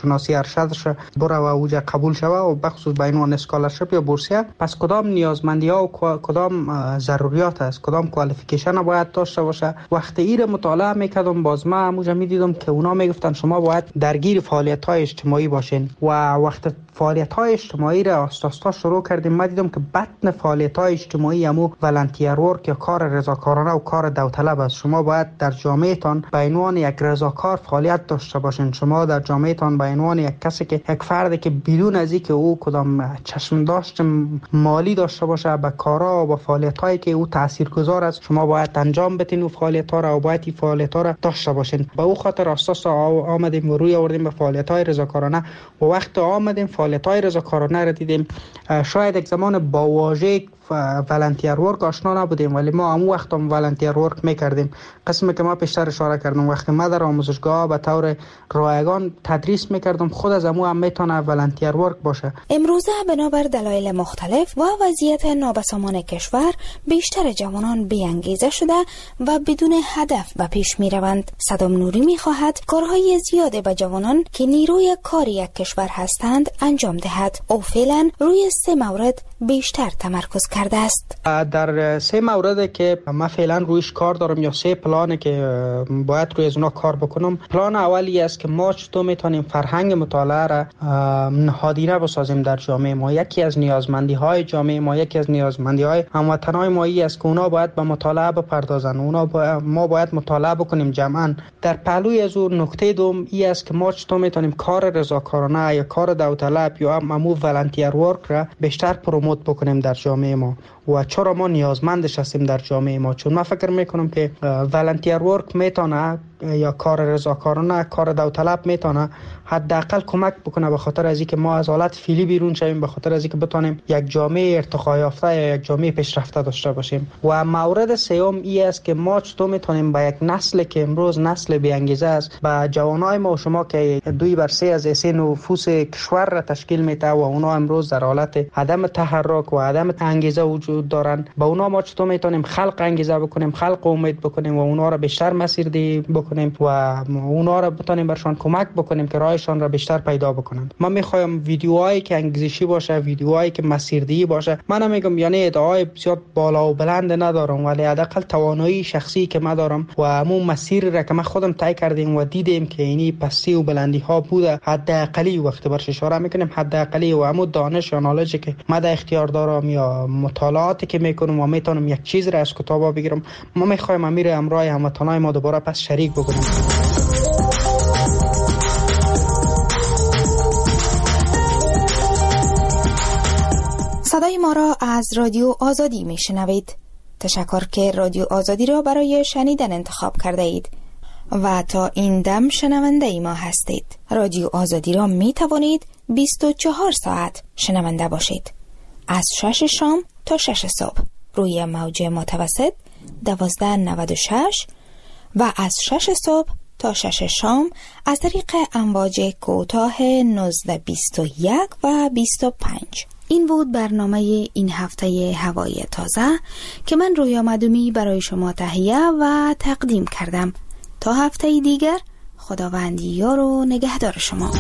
شناسی ارشدش بره و اوجا قبول شوه و بخصوص به عنوان اسکالرشیپ یا بورسیه، پس کدام نیازمندی ها و کدام ضروریات است، کدام کوالیفیکیشن باید داشته باشه. وقتی ایره مطالعه میکردم باز ما همونجا میدیدم که اونا میگفتن شما باید درگیر فعالیت های اجتماعی باشین و وقت فعالیت های اجتماعی را آستاستا شروع کردیم ما دیدم که بطن فعالیت های اجتماعی همو ولنتیر ورک یا کار رضاکارانه و کار داوطلب است. شما باید در جامعه تان به عنوان یک رضاکار فعالیت داشته باشین. شما در جامعه تان به عنوان یک کسی که یک فردی که بدون از اینکه او کدام چشم داشت مالی داشته باشه به کارا و به فعالیت هایی که او تاثیرگذار است شما باید انجام بدین و فعالیت ها را و باید این فعالیت ها را داشته باشین. به او خاطر اساس آمدیم و روی آوردیم به فعالیت های رضاکارانه و وقت آمدیم فعالیت های رضاکارانه را دیدیم. شاید یک زمان با واژه ولنتیر ورک آشنا نبودیم ولی ما همون وقت هم ولنتیر ورک میکردیم. قسمی که ما پیشتر اشاره کردم وقتی ما در آموزشگاه به طور رایگان تدریس میکردم خود از همون هم میتونه ولنتیر ورک باشه. امروزه بنابر دلایل مختلف و وضعیت نابسامان کشور بیشتر جوانان بی‌انگیزه شده و بدون هدف به پیش میروند. صدام نوری میخواهد کارهای زیاده به جوانان که نیروی کار یک کشور هستند انجام دهد. او فعلا روی سه مورد بیشتر تمرکز کرده است. در سه مورد که من فعلا رویش کار دارم یا سه پلانه که باید روی از اونا کار بکنم. پلان اولی است که ما چطور میتونیم فرهنگ مطالعه را نهادینه بسازیم در جامعه ما. یکی از نیازمندی های جامعه ما، یکی از نیازمندی های هموطنان ما ای است که اونا باید به مطالعه بپردازن. اونا با... ما باید مطالعه بکنیم جمعا. در پهلوی از اون نکته دوم ای است که ما چطور میتونیم کار رضاکارانه یا کار داوطلب یا همو ولنتیر ورک را بیشتر پروموت بکنیم در جامعه ما و چرا ما نیازمندش هستیم در جامعه ما. چون من فکر میکنم که ولنتیر ورک میتونه یا کار رضاکارانه کار داوطلب میتونه حداقل کمک بکنه به خاطر از اینکه ما از حالت فعلی بیرون شویم، به خاطر از اینکه بتونیم یک جامعه ارتقا یافته یا یک جامعه پیشرفته داشته باشیم. و مورد سوم ای است که ما چطور میتونیم با یک نسل که امروز نسل بی انگیزه است، با جوانای ما و شما که دوی بر سه از سه نفوس کشور را تشکیل میده و اونا امروز در حالت عدم تحرک و عدم انگیزه وجود دارن، با اونا ما چطور میتونیم خلق انگیزه بکنیم، خلق امید بکنیم و اونا را بیشتر مسیردهی بکنیم و اونا را بتونیم برشان کمک بکنیم که راهشان را بیشتر پیدا بکنن. من میخوایم ویدیوهایی که انگیزشی باشه، ویدیوهایی که مسیردهی باشه. من نمیگم یعنی ادعای بسیار بالا و بلند ندارم ولی حداقل توانایی شخصی که من دارم و همون مسیر را که من خودم طی کردیم و دیدیم که اینی پستی و بلندی ها بوده حداقلی وقتی برش اشاره میکنیم حداقلی و همون دانش یا نالجی که من در اختیار دارم یا مطالعاتی که میکنم و میتونم یک چیز را از کتابا بگیرم. ما میخوایم امیر امرای هموطنای ما دوباره پس شریک بکنیم. صدای ما را از رادیو آزادی میشنوید. تشکر که رادیو آزادی را برای شنیدن انتخاب کرده اید و تا این دم شنونده ما هستید. رادیو آزادی را می توانید بیست و چهار ساعت شنونده باشید. از شش شام تا شش صبح روی موج متوسط دوازده نود و شش و از شش صبح تا شش شام از طریق امواج کوتاه نوزده بیست و یک و بیست و پنج. این بود برنامه این هفته هوای تازه که من رویا مدومی برای شما تهیه و تقدیم کردم. تا هفته دیگر خداوند یار و نگهدار شما.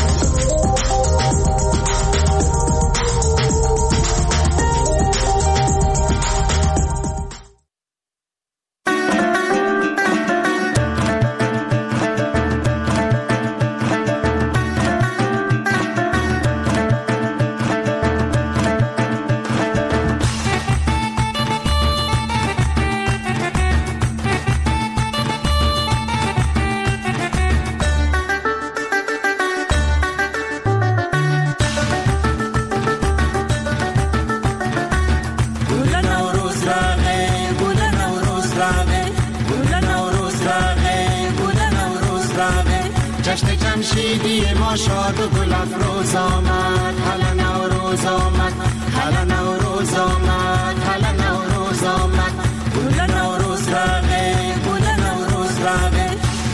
جمشیدی ما شاد و گل افروز آمد، هلا نوروز آمد، هلا نوروز آمد، هلا نوروز آمد، گل نوروز رقه، گل نوروز رقه.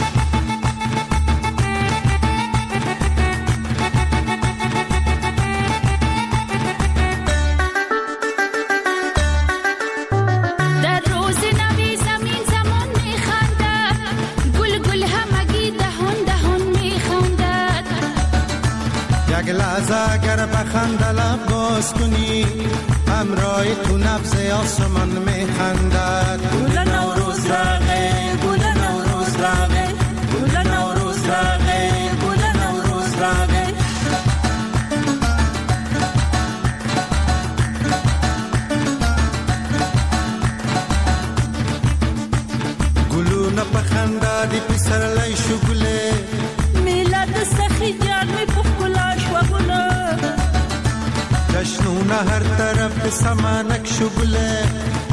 در روز نوی زمین زمان میخندد، گل گل همگی دهان دهان میخندد. خنده لب باز کنی همراه تو نبض آسمان میخندد. گل نوروز رقه گل نوروز رقه گل نوروز رقه گل نوروز رقه. گلونه پخنده دی پسر لای شگله میلاد سخی جان می پخلاش و گله جشنونه هر طرف سمانک شگله